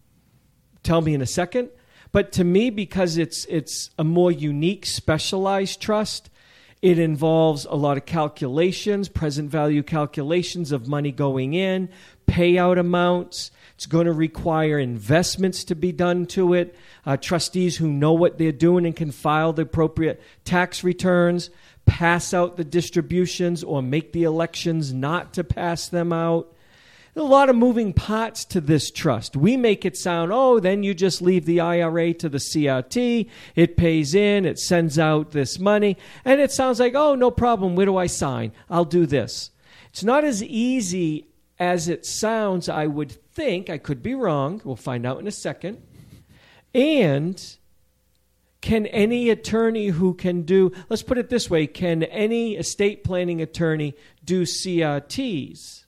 tell me in a second. But to me, because it's it's a more unique, specialized trust, it involves a lot of calculations, present value calculations of money going in, payout amounts. It's going to require investments to be done to it, uh, trustees who know what they're doing and can file the appropriate tax returns, pass out the distributions or make the elections not to pass them out. A lot of moving parts to this trust. We make it sound, oh, then you just leave the I R A to the C R T. It pays in. It sends out this money. And it sounds like, oh, no problem. Where do I sign? I'll do this. It's not as easy as it sounds, I would think. I could be wrong. We'll find out in a second. And can any attorney who can do, let's put it this way, can any estate planning attorney do C R Ts?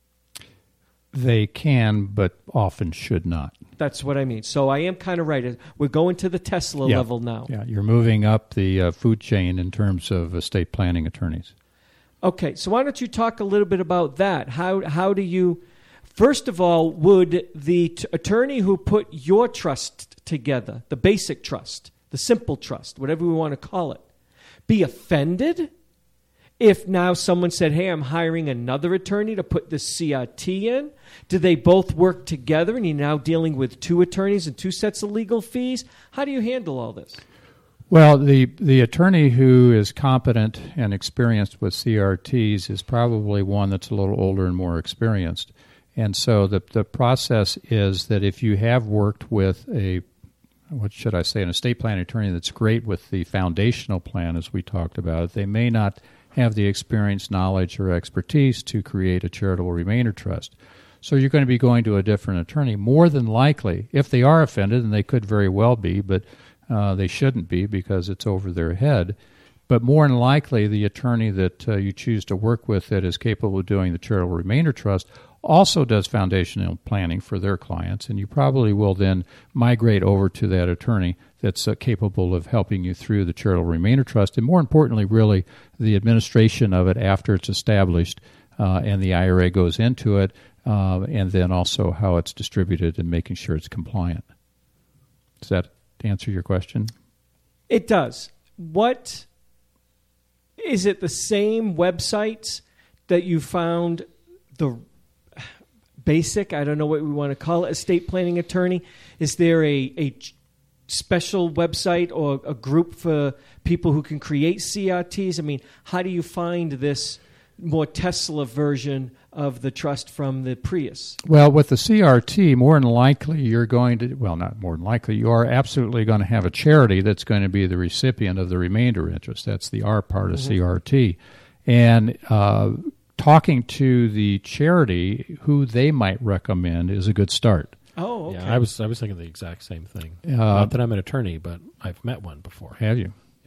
They can, but often should not. That's what I mean. So I am kind of right. We're going to the Tesla Yeah. level now. Yeah, you're moving up the uh, food chain in terms of estate planning attorneys. Okay, so why don't you talk a little bit about that? How how do you, first of all, would the t- attorney who put your trust together, the basic trust, the simple trust, whatever we want to call it, be offended if now someone said, hey, I'm hiring another attorney to put this C R T in? Do they both work together and you're now dealing with two attorneys and two sets of legal fees? How do you handle all this? Well, the, the attorney who is competent and experienced with C R Ts is probably one that's a little older and more experienced. And so the the process is that if you have worked with a, what should I say, an estate planning attorney that's great with the foundational plan, as we talked about, they may not have the experience, knowledge, or expertise to create a charitable remainder trust. So you're going to be going to a different attorney. More than likely, if they are offended, and they could very well be, but uh, they shouldn't be because it's over their head, but more than likely the attorney that uh, you choose to work with that is capable of doing the charitable remainder trust also does foundational planning for their clients, and you probably will then migrate over to that attorney that's uh, capable of helping you through the charitable remainder trust, and more importantly, really, the administration of it after it's established uh, and the I R A goes into it, uh, and then also how it's distributed and making sure it's compliant. Does that answer your question? It does. What, is it the same websites that you found the basic, I don't know what we want to call it, estate planning attorney? Is there a, a special website or a group for people who can create C R Ts? I mean, how do you find this more Tesla version of the trust from the Prius? Well, with the C R T, more than likely you're going to, well, not more than likely, you are absolutely going to have a charity that's going to be the recipient of the remainder interest. That's the R part of mm-hmm. C R T. And uh, talking to the charity who they might recommend is a good start. Oh, okay. Yeah, I was I was thinking the exact same thing. Uh, Not that I'm an attorney, but I've met one before. Have you? Yeah.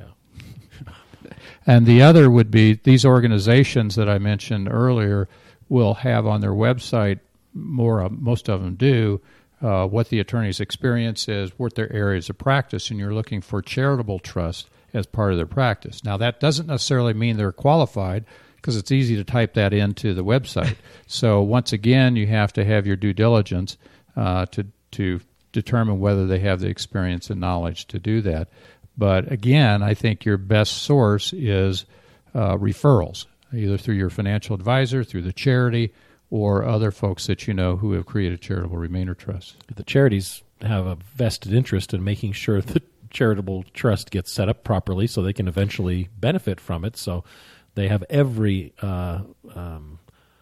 And the other would be these organizations that I mentioned earlier will have on their website more uh, most of them do, uh, what the attorney's experience is, what their areas of practice, and you're looking for charitable trust as part of their practice. Now, that doesn't necessarily mean they're qualified, because it's easy to type that into the website. So once again, you have to have your due diligence uh, to to determine whether they have the experience and knowledge to do that. But again, I think your best source is uh, referrals, either through your financial advisor, through the charity, or other folks that you know who have created charitable remainder trusts. The charities have a vested interest in making sure the charitable trust gets set up properly so they can eventually benefit from it. So they have every, uh, um,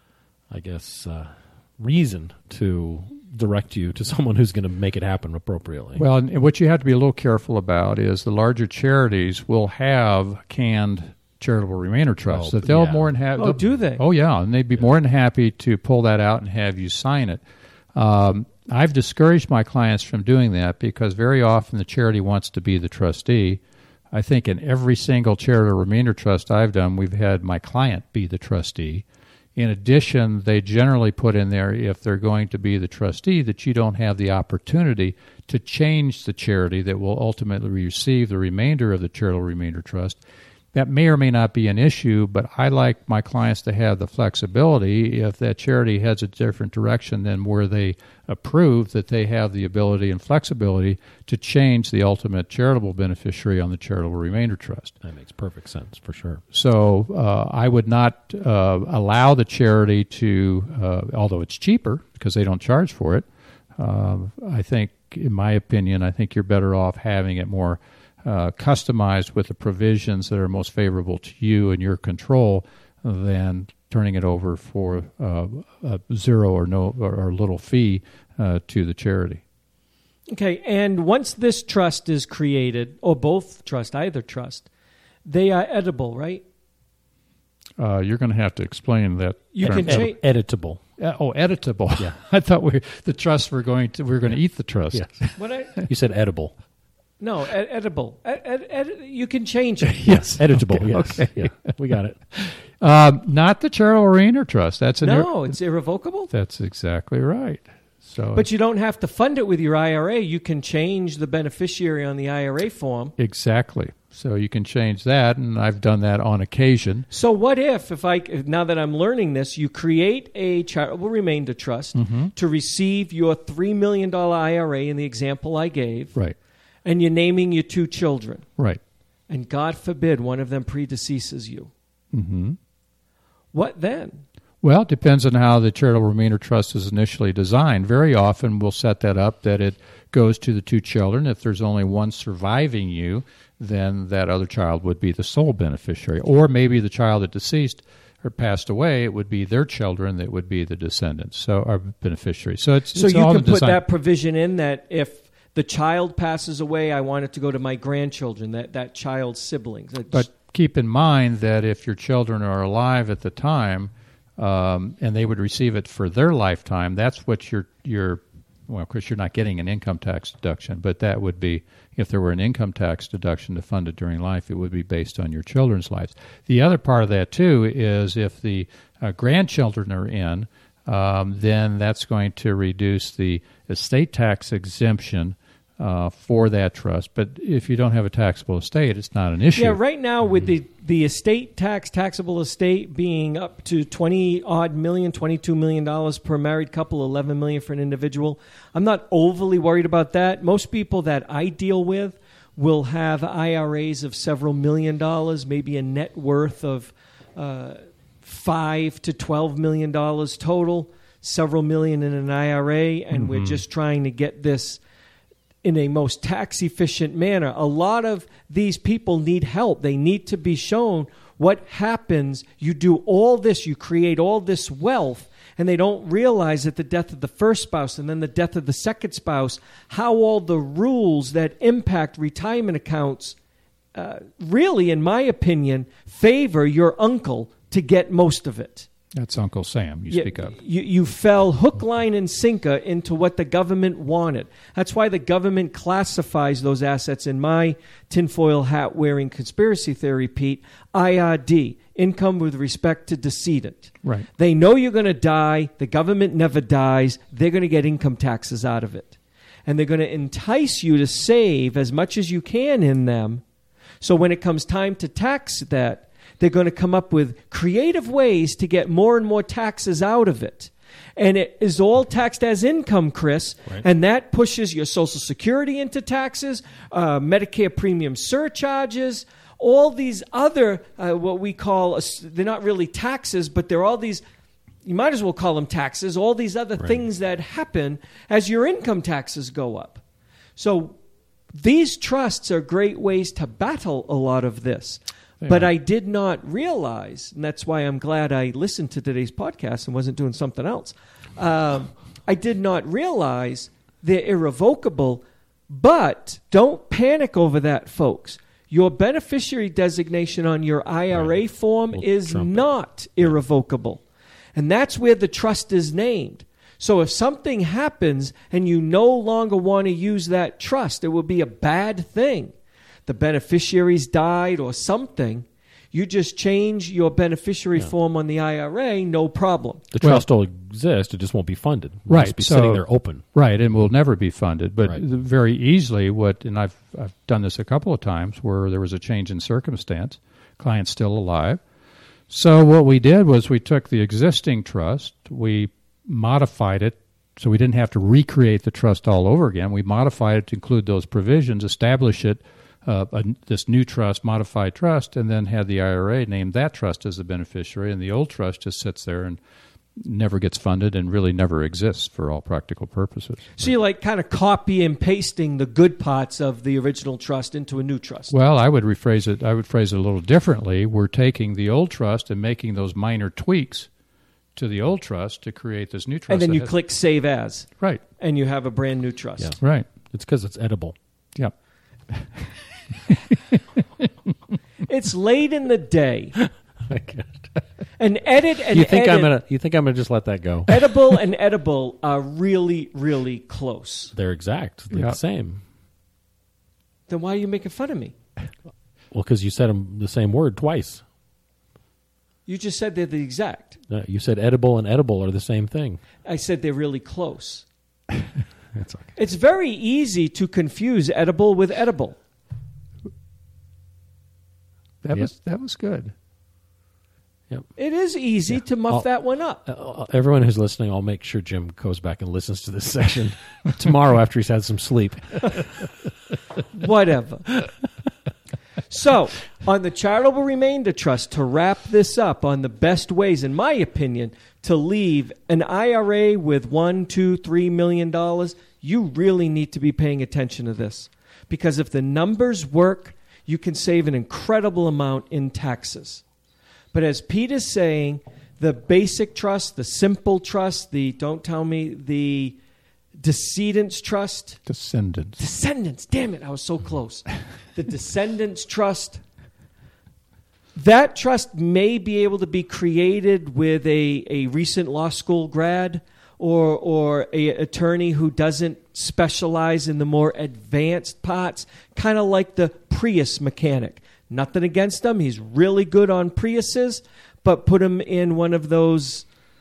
I guess, uh, reason to direct you to someone who's going to make it happen appropriately. Well, and what you have to be a little careful about is the larger charities will have canned charitable remainder trusts Oh, that they'll yeah. more than have. Oh, do they? Oh, yeah, and they'd be more than happy to pull that out and have you sign it. Um, I've discouraged my clients from doing that because very often the charity wants to be the trustee. I think in every single charitable remainder trust I've done, we've had my client be the trustee. In addition, they generally put in there, if they're going to be the trustee, that you don't have the opportunity to change the charity that will ultimately receive the remainder of the charitable remainder trust. That may or may not be an issue, but I like my clients to have the flexibility if that charity heads a different direction than where they approve, that they have the ability and flexibility to change the ultimate charitable beneficiary on the charitable remainder trust. That makes perfect sense, for sure. So uh, I would not uh, allow the charity to, uh, although it's cheaper because they don't charge for it, uh, I think, in my opinion, I think you're better off having it more Uh, customized with the provisions that are most favorable to you and your control than turning it over for uh, a zero or no or, or little fee uh, to the charity. Okay, and once this trust is created, or both trust, either trust, they are edible, right? Uh, you're going to have to explain that. You term. can change. Editable. Uh, oh, editable. Yeah. I thought we the trust were going to we were going to eat the trust. Yes. What I, You said edible. no, ed- edible. Ed, ed, ed, you can change it. Yes, editable. Okay, Yes, okay. Yeah, we got it. Um, not the charitable remainder trust. That's a No, it's irrevocable. That's exactly right. So, But you don't have to fund it with your I R A. You can change the beneficiary on the I R A form. exactly. So you can change that, and I've done that on occasion. So what if, if I now that I'm learning this, you create a charitable remainder trust Mm-hmm. to receive your three million dollars I R A in the example I gave, Right. and you're naming your two children, Right. and God forbid one of them predeceases you. Mm-hmm. What then? Well, it depends on how the charitable remainder trust is initially designed. Very often we'll set that up that it goes to the two children. If there's only one surviving you, then that other child would be the sole beneficiary. Or maybe the child that deceased or passed away, it would be their children that would be the descendants, so our beneficiaries. So it's, So it's you all can the put design. that provision in that if the child passes away, I want it to go to my grandchildren, that, that child's siblings. It's- But keep in mind that if your children are alive at the time, um, and they would receive it for their lifetime, that's what your your well, of course, you're not getting an income tax deduction, but that would be, if there were an income tax deduction to fund it during life, it would be based on your children's lives. The other part of that, too, is if the uh, grandchildren are in, um, then that's going to reduce the estate tax exemption uh, for that trust. But if you don't have a taxable estate, it's not an issue. Yeah, right now with the, the estate tax, taxable estate being up to twenty odd million, twenty-two million dollars per married couple, eleven million for an individual. I'm not overly worried about that. Most people that I deal with will have I R As of several million dollars, maybe a net worth of uh, five to twelve million dollars total, several million in an I R A, and mm-hmm. we're just trying to get this in a most tax-efficient manner. A lot of these people need help. They need to be shown what happens. You do all this, you create all this wealth, and they don't realize at the death of the first spouse and then the death of the second spouse, how all the rules that impact retirement accounts uh, really, in my opinion, favor your uncle to get most of it. That's Uncle Sam you Yeah, speak of. You, you fell hook, line, and sinker into what the government wanted. That's why the government classifies those assets in my tinfoil hat-wearing conspiracy theory, Pete, I R D, income with respect to decedent. Right. They know you're going to die. The government never dies. They're going to get income taxes out of it. And they're going to entice you to save as much as you can in them. So when it comes time to tax that, they're going to come up with creative ways to get more and more taxes out of it. And it is all taxed as income, Chris. Right. And that pushes your Social Security into taxes, uh, Medicare premium surcharges, all these other, uh, what we call, uh, they're not really taxes, but they're all these, you might as well call them taxes, all these other Right. things that happen as your income taxes go up. So these trusts are great ways to battle a lot of this. They But are. I did not realize, and that's why I'm glad I listened to today's podcast and wasn't doing something else. Um, I did not realize they're irrevocable, but don't panic over that, folks. Your beneficiary designation on your I R A Right. form We'll is trump it. not irrevocable. And that's where the trust is named. So if something happens and you no longer want to use that trust, it would be a bad thing. The beneficiaries died or something, you just change your beneficiary Yeah. form on the I R A, no problem. The Well- trust will exist. It just won't be funded. It'll Right, just be so- sitting there open. Right, and will never be funded. But Right. very easily, what and I've I've done this a couple of times where there was a change in circumstance, client's still alive. So what we did was we took the existing trust, we modified it so we didn't have to recreate the trust all over again. We modified it to include those provisions, establish it, uh, a, this new trust, modified trust, and then had the I R A name that trust as the beneficiary, and the old trust just sits there and never gets funded and really never exists for all practical purposes. So you're like kind of copy and pasting the good parts of the original trust into a new trust. Well, I would rephrase it. I would phrase it a little differently. We're taking the old trust and making those minor tweaks to the old trust to create this new trust. and then that you has- click Save As, right, and you have a brand new trust. Yeah. right, It's because it's edible. yeah. It's late in the day. I get it. And edit and you think edit, I'm gonna? You think I'm gonna just let that go? edible and edible are really, really close. They're exact. They're Yeah. the same. Then why are you making fun of me? Well, because you said 'em the same word twice. You just said they're the exact. Uh, you said edible and edible are the same thing. I said they're really close. That's okay. It's very easy to confuse edible with edible. That Yeah. was that was good. It is easy to muff I'll- that one up. Uh, everyone who's listening, I'll make sure Jim goes back and listens to this session tomorrow after he's had some sleep. Whatever. So, on the charitable remainder trust, to wrap this up on the best ways, in my opinion, to leave an I R A with one, two, three million dollars, you really need to be paying attention to this. Because if the numbers work, you can save an incredible amount in taxes. But as Pete is saying, the basic trust, the simple trust, the, don't tell me, the decedent's trust, Descendants. Descendants, damn it, I was so close. The Descendants Trust. That trust may be able to be created with a, a recent law school grad or or a attorney who doesn't specialize in the more advanced parts, kind of like the Prius mechanic. Nothing against him. He's really good on Priuses, but put him in one of those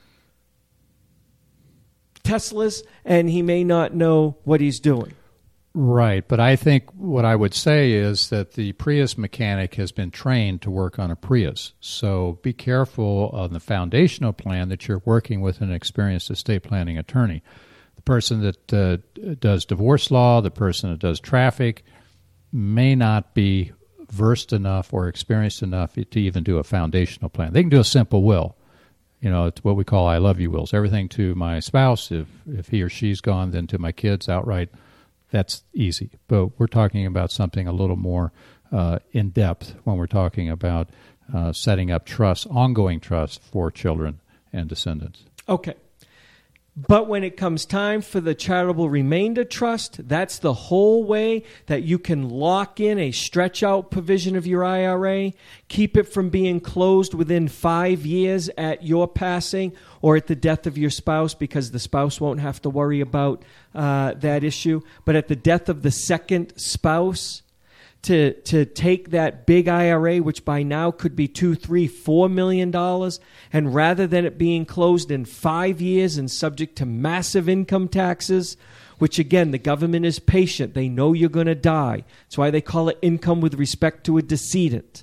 Teslas and he may not know what he's doing. Right, but I think what I would say is that the Prius mechanic has been trained to work on a Prius. So be careful on the foundational plan that you're working with an experienced estate planning attorney. The person that uh, does divorce law, the person that does traffic, may not be versed enough or experienced enough to even do a foundational plan. They can do a simple will. You know, it's what we call I love you wills. Everything to my spouse, if, if he or she's gone, then to my kids outright. That's easy. But we're talking about something a little more uh, in-depth when we're talking about uh, setting up trust, ongoing trust for children and descendants. Okay. But when it comes time for the charitable remainder trust, that's the whole way that you can lock in a stretch out provision of your I R A, keep it from being closed within five years at your passing or at the death of your spouse, because the spouse won't have to worry about uh, that issue. But at the death of the second spouse, to to take that big I R A, which by now could be two, three, four million dollars, and rather than it being closed in five years and subject to massive income taxes, which again, the government is patient. They know you're going to die. That's why they call it income with respect to a decedent.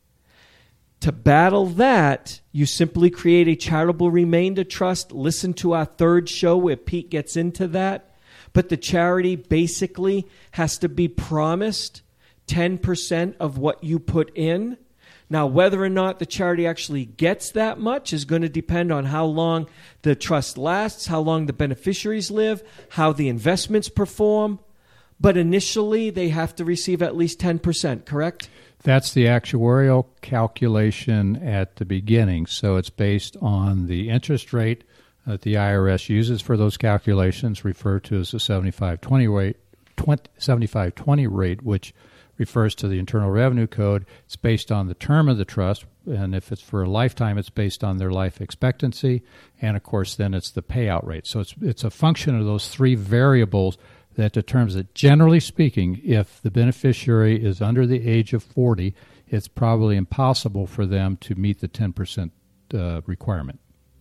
To battle that, you simply create a charitable remainder trust. Listen to our third show where Pete gets into that. But the charity basically has to be promised ten percent of what you put in. Now, whether or not the charity actually gets that much is going to depend on how long the trust lasts, how long the beneficiaries live, how the investments perform. But initially, they have to receive at least ten percent, correct? That's the actuarial calculation at the beginning. So it's based on the interest rate that the I R S uses for those calculations, referred to as the seventy-five twenty rate, seventy-five twenty rate, which refers to the Internal Revenue Code. It's based on the term of the trust, and if it's for a lifetime, it's based on their life expectancy, and of course, then it's the payout rate. So it's it's a function of those three variables that determines that, generally speaking, if the beneficiary is under the age of forty, it's probably impossible for them to meet the ten percent uh, requirement.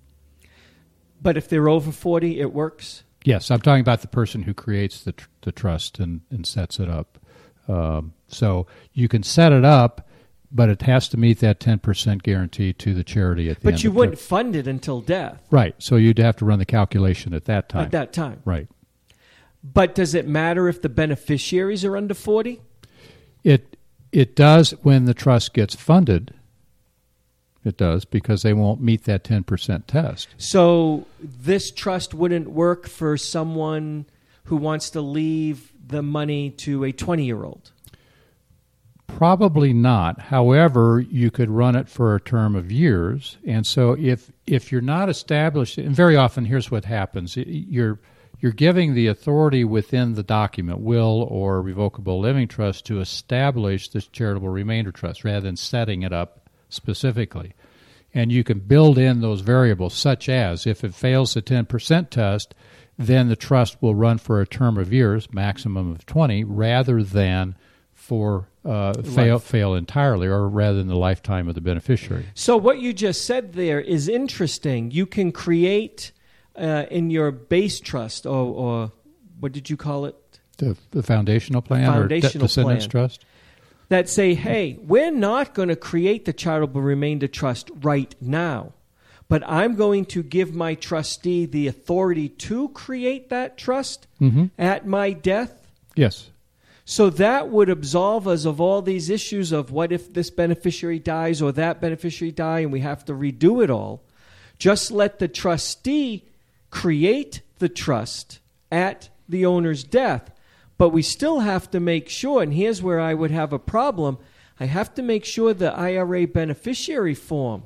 But if they're over forty, it works? Yes, I'm talking about the person who creates the tr- the trust and, and sets it up. Um, so you can set it up, but it has to meet that ten percent guarantee to the charity at the but end. But you of wouldn't ter- fund it until death. Right. So you'd have to run the calculation at that time. At that time. Right. But does it matter if the beneficiaries are under forty? It it does when the trust gets funded. It does, because they won't meet that ten percent test. So this trust wouldn't work for someone who wants to leave the money to a twenty-year-old? Probably not. However, you could run it for a term of years. And so if if you're not established, and very often here's what happens, you're you're giving the authority within the document, will or revocable living trust, to establish this charitable remainder trust rather than setting it up specifically. And you can build in those variables, such as if it fails the ten percent test, then the trust will run for a term of years, maximum of twenty, rather than for uh, fail fail entirely, or rather than the lifetime of the beneficiary. So what you just said there is interesting. You can create uh, in your base trust, or, or what did you call it? The, the foundational plan foundational or de- descendants plan. trust? That say, hey, we're not going to create the charitable remainder trust right now, but I'm going to give my trustee the authority to create that trust mm-hmm. at my death. Yes. So that would absolve us of all these issues of what if this beneficiary dies or that beneficiary die and we have to redo it all. Just let the trustee create the trust at the owner's death. But we still have to make sure, and here's where I would have a problem, I have to make sure the I R A beneficiary form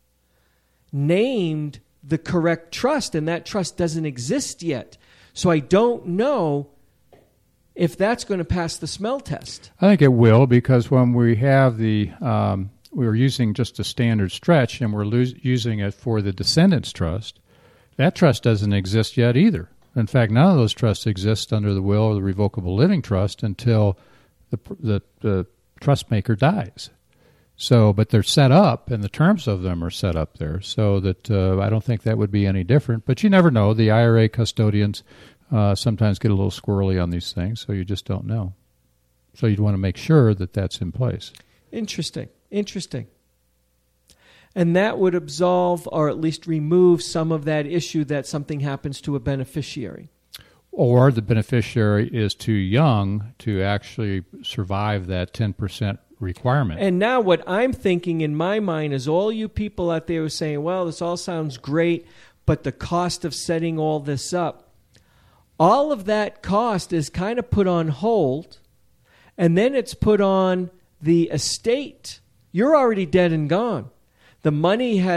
named the correct trust, and that trust doesn't exist yet. So I don't know if that's going to pass the smell test. I think it will, because when we have the, um, we were using just a standard stretch and we're lo- using it for the descendants trust, that trust doesn't exist yet either. In fact, none of those trusts exist under the will or the revocable living trust until the, the, the trust maker dies. So, but they're set up, and the terms of them are set up there, so that uh, I don't think that would be any different. But you never know. The I R A custodians uh, sometimes get a little squirrely on these things, so you just don't know. So you'd want to make sure that that's in place. Interesting. Interesting. And that would absolve or at least remove some of that issue that something happens to a beneficiary. Or the beneficiary is too young to actually survive that ten percent requirement. And now what I'm thinking in my mind is all you people out there who are saying, well, this all sounds great, but the cost of setting all this up, all of that cost is kind of put on hold, and then it's put on the estate. You're already dead and gone. The money has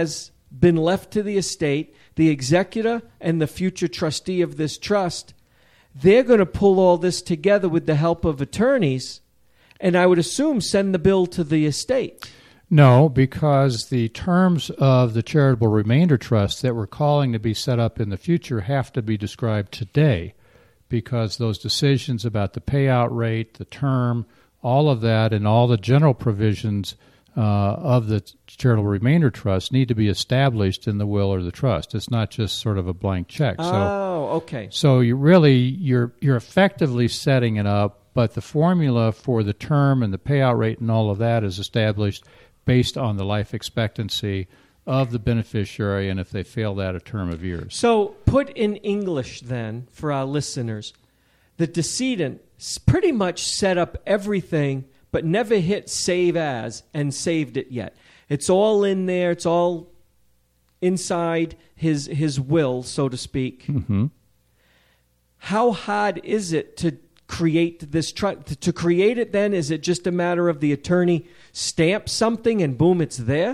been left to the estate, the executor and the future trustee of this trust, they're going to pull all this together with the help of attorneys, and I would assume send the bill to the estate. No, because the terms of the charitable remainder trust that we're calling to be set up in the future have to be described today, because those decisions about the payout rate, the term, all of that, and all the general provisions uh, of the charitable remainder trust need to be established in the will or the trust. It's not just sort of a blank check. Oh, so, okay. So you really you're you're effectively setting it up, but the formula for the term and the payout rate and all of that is established based on the life expectancy of the beneficiary, and if they fail that, a term of years. So put in English then for our listeners, the decedent pretty much set up everything but never hit save as and saved it yet. It's all in there. It's all inside his his will, so to speak. Mm-hmm. How hard is it to create this trust? To create it then, is it just a matter of the attorney stamps something and boom, it's there?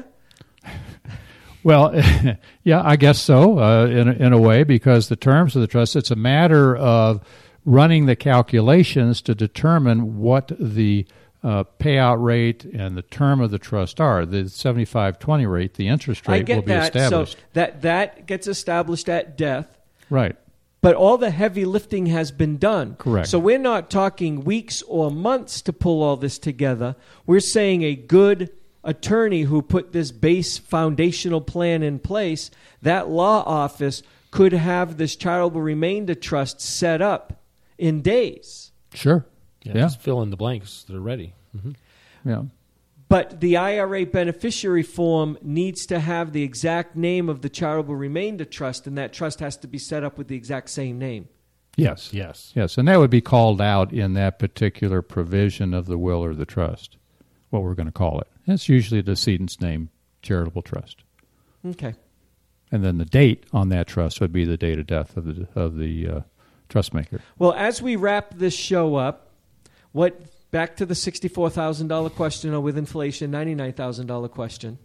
Well, yeah, I guess so, uh, in, a, in a way, because the terms of the trust, it's a matter of running the calculations to determine what the uh, payout rate and the term of the trust are. The seventy-five twenty rate, the interest rate I get will be that. established. So that, that gets established at death. Right. But all the heavy lifting has been done. Correct. So we're not talking weeks or months to pull all this together. We're saying a good attorney who put this base foundational plan in place, that law office could have this charitable remainder trust set up in days. Sure. Yeah, Yeah. Just fill in the blanks. They're ready. Mm-hmm. Yeah. But the I R A beneficiary form needs to have the exact name of the charitable remainder trust, and that trust has to be set up with the exact same name. Yes. Yes. Yes, and that would be called out in that particular provision of the will or the trust, what we're going to call it. That's usually the decedent's name, charitable trust. Okay. And then the date on that trust would be the date of death of the of the uh, trust maker. Well, as we wrap this show up, what back to the sixty-four thousand dollars question, or with inflation, ninety-nine thousand dollars question.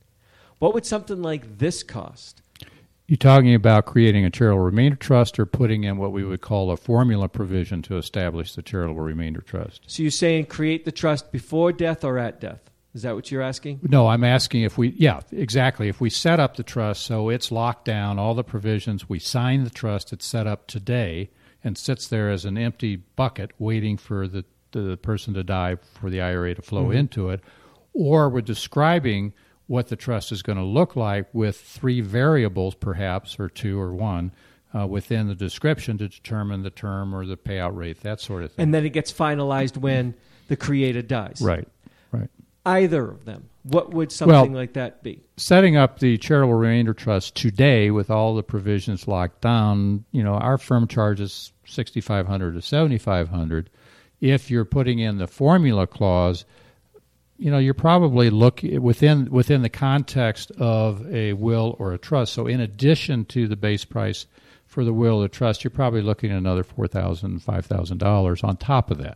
What would something like this cost? You talking about creating a charitable remainder trust or putting in what we would call a formula provision to establish the charitable remainder trust? So you're saying create the trust before death or at death? Is that what you're asking? No, I'm asking if we, yeah, exactly. If we set up the trust so it's locked down, all the provisions, we sign the trust, it's set up today and sits there as an empty bucket waiting for the, the person to die for the I R A to flow mm-hmm. into it, or we're describing what the trust is going to look like with three variables perhaps, or two or one, uh, within the description to determine the term or the payout rate, that sort of thing. And then it gets finalized when the creator dies. Right, right. Either of them. What would something well, like that be? Setting up the charitable remainder trust today with all the provisions locked down, you know, our firm charges sixty-five hundred dollars to seventy-five hundred dollars. If you're putting in the formula clause, you know, you're probably looking within within the context of a will or a trust. So in addition to the base price for the will or trust, you're probably looking at another four thousand dollars, five thousand dollars on top of that.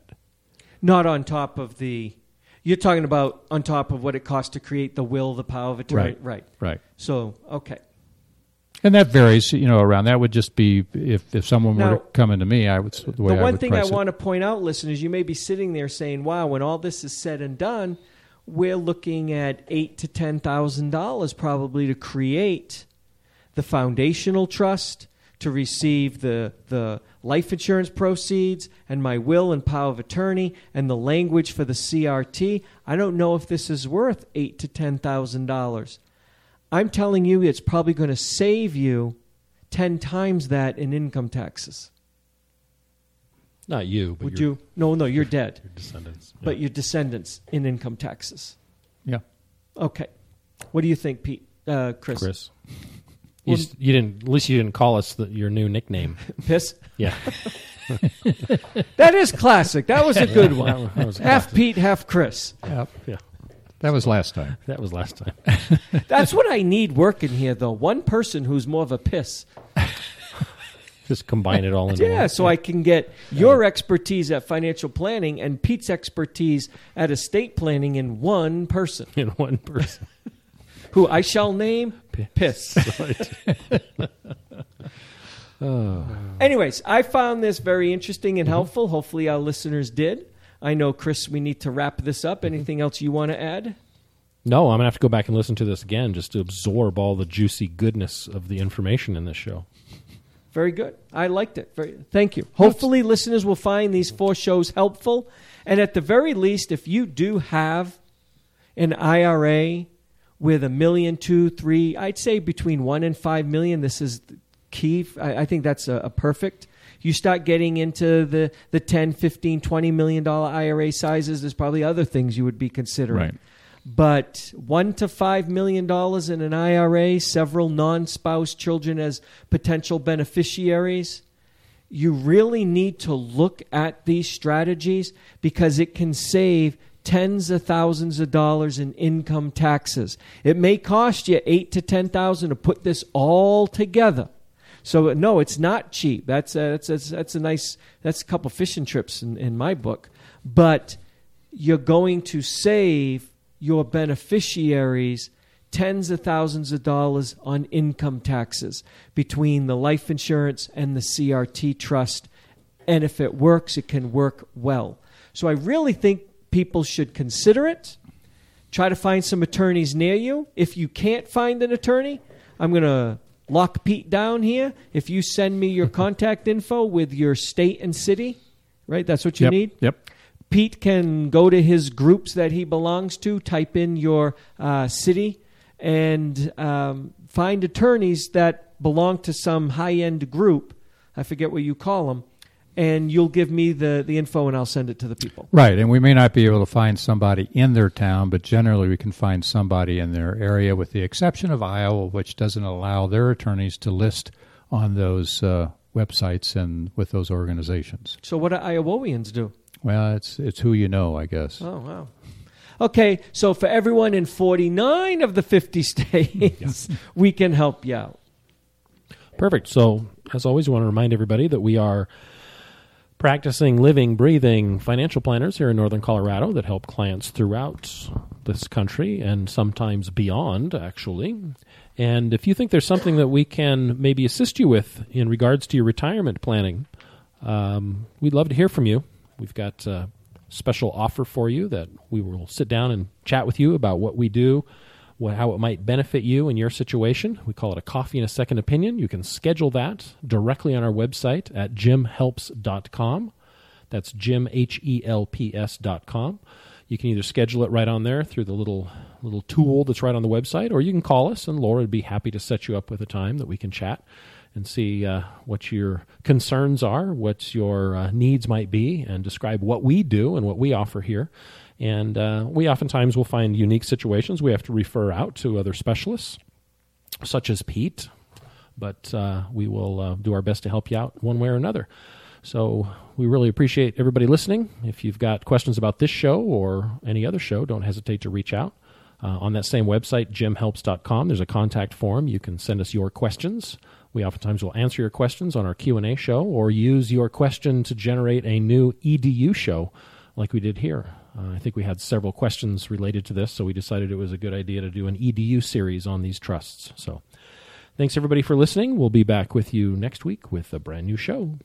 Not on top of the... You're talking about on top of what it costs to create the will, the power of attorney. Right, right. Right. So, okay. And that varies, you know, around. That would just be if, if someone now, were to come into me, I would the way The I one would thing I price want it. to point out, listeners, you may be sitting there saying, "Wow, when all this is said and done, we're looking at eight to ten thousand dollars probably to create the foundational trust, to receive the the life insurance proceeds, and my will and power of attorney, and the language for the C R T. I don't know if this is worth eight to ten thousand dollars. I'm telling you, it's probably going to save you ten times that in income taxes. Not you, but Would your, you? No, no, you're dead. your descendants. Yeah. But your descendants in income taxes. Yeah. Okay. What do you think, Pete? Uh, Chris? Chris. You, Well, s- you didn't. At least you didn't call us the, your new nickname. Piss? Yeah, That is classic. That was a good one. That was- that was half classic. Pete, half Chris. Yep. yeah. That was last time. That was last time. That's what I need working here, though. One person who's more of a piss. Just combine it all into Yeah, one. so I can get your expertise at financial planning and Pete's expertise at estate planning in one person. in one person. who I shall name Piss. Oh. Anyways, I found this very interesting and helpful. Hopefully our listeners did. I know, Chris, we need to wrap this up. Anything else you want to add? No, I'm going to have to go back and listen to this again just to absorb all the juicy goodness of the information in this show. Very good. I liked it. Very, thank you. Hopefully listeners will find these four shows helpful. And at the very least, if you do have an I R A with a million, two, three, I'd say between one and five million, this is key. I, I think that's a, a perfect. You start getting into the, the ten, fifteen, twenty million dollar I R A sizes, there's probably other things you would be considering. Right. But one to five million dollars in an I R A, several non-spouse children as potential beneficiaries, you really need to look at these strategies because it can save tens of thousands of dollars in income taxes. It may cost you eight to ten thousand to put this all together. So no, it's not cheap. That's a, that's a, that's a nice. That's a couple fishing trips in, in my book. But you're going to save your beneficiaries tens of thousands of dollars on income taxes between the life insurance and the C R T trust. And if it works, it can work well. So I really think people should consider it. Try to find some attorneys near you. If you can't find an attorney, I'm going to lock Pete down here. If you send me your contact info with your state and city, right? That's what you yep. need? Yep. Pete can go to his groups that he belongs to, type in your uh, city, and um, find attorneys that belong to some high-end group. I forget what you call them. And you'll give me the, the info, and I'll send it to the people. Right, and we may not be able to find somebody in their town, but generally we can find somebody in their area, with the exception of Iowa, which doesn't allow their attorneys to list on those uh, websites and with those organizations. So what do Iowans do? Well, it's it's who you know, I guess. Oh, wow. Okay, so for everyone in forty-nine of the fifty states, we can help you out. Perfect. So, as always, we want to remind everybody that we are practicing, living, breathing financial planners here in Northern Colorado that help clients throughout this country and sometimes beyond, actually. And if you think there's something that we can maybe assist you with in regards to your retirement planning, um, we'd love to hear from you. We've got a special offer for you that we will sit down and chat with you about what we do, what, how it might benefit you in your situation. We call it a coffee and a second opinion. You can schedule that directly on our website at jim helps dot com. That's Jim, H E L P S dot com. You can either schedule it right on there through the little little tool that's right on the website, or you can call us, and Laura would be happy to set you up with a time that we can chat and see uh, what your concerns are, what your uh, needs might be, and describe what we do and what we offer here. And uh, we oftentimes will find unique situations we have to refer out to other specialists, such as Pete, but uh, we will uh, do our best to help you out one way or another. So we really appreciate everybody listening. If you've got questions about this show or any other show, don't hesitate to reach out. Uh, on that same website, jim helps dot com, there's a contact form. You can send us your questions. We oftentimes will answer your questions on our Q and A show, or use your question to generate a new E D U show like we did here. Uh, I think we had several questions related to this, so we decided it was a good idea to do an E D U series on these trusts. So thanks, everybody, for listening. We'll be back with you next week with a brand new show.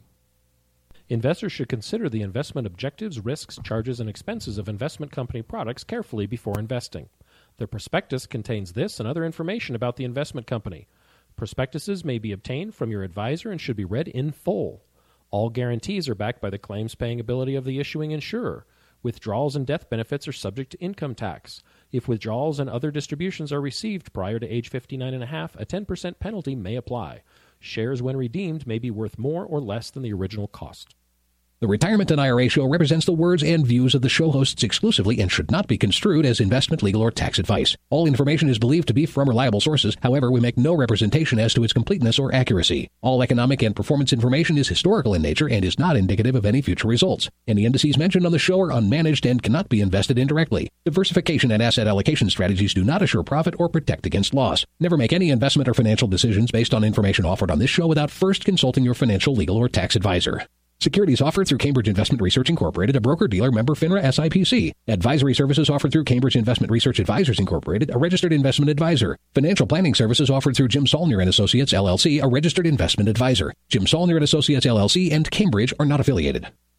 Investors should consider the investment objectives, risks, charges, and expenses of investment company products carefully before investing. The prospectus contains this and other information about the investment company. Prospectuses may be obtained from your advisor and should be read in full. All guarantees are backed by the claims-paying ability of the issuing insurer. Withdrawals and death benefits are subject to income tax. If withdrawals and other distributions are received prior to age fifty-nine and a half, a ten percent penalty may apply. Shares, when redeemed, may be worth more or less than the original cost. The Retirement and I R A Show represents the words and views of the show hosts exclusively and should not be construed as investment, legal, or tax advice. All information is believed to be from reliable sources. However, we make no representation as to its completeness or accuracy. All economic and performance information is historical in nature and is not indicative of any future results. Any indices mentioned on the show are unmanaged and cannot be invested indirectly. Diversification and asset allocation strategies do not assure profit or protect against loss. Never make any investment or financial decisions based on information offered on this show without first consulting your financial, legal, or tax advisor. Securities offered through Cambridge Investment Research Incorporated, a broker-dealer member FINRA S I P C. Advisory services offered through Cambridge Investment Research Advisors Incorporated, a registered investment advisor. Financial planning services offered through Jim Saulnier and Associates, L L C, a registered investment advisor. Jim Saulnier and Associates, L L C, and Cambridge are not affiliated.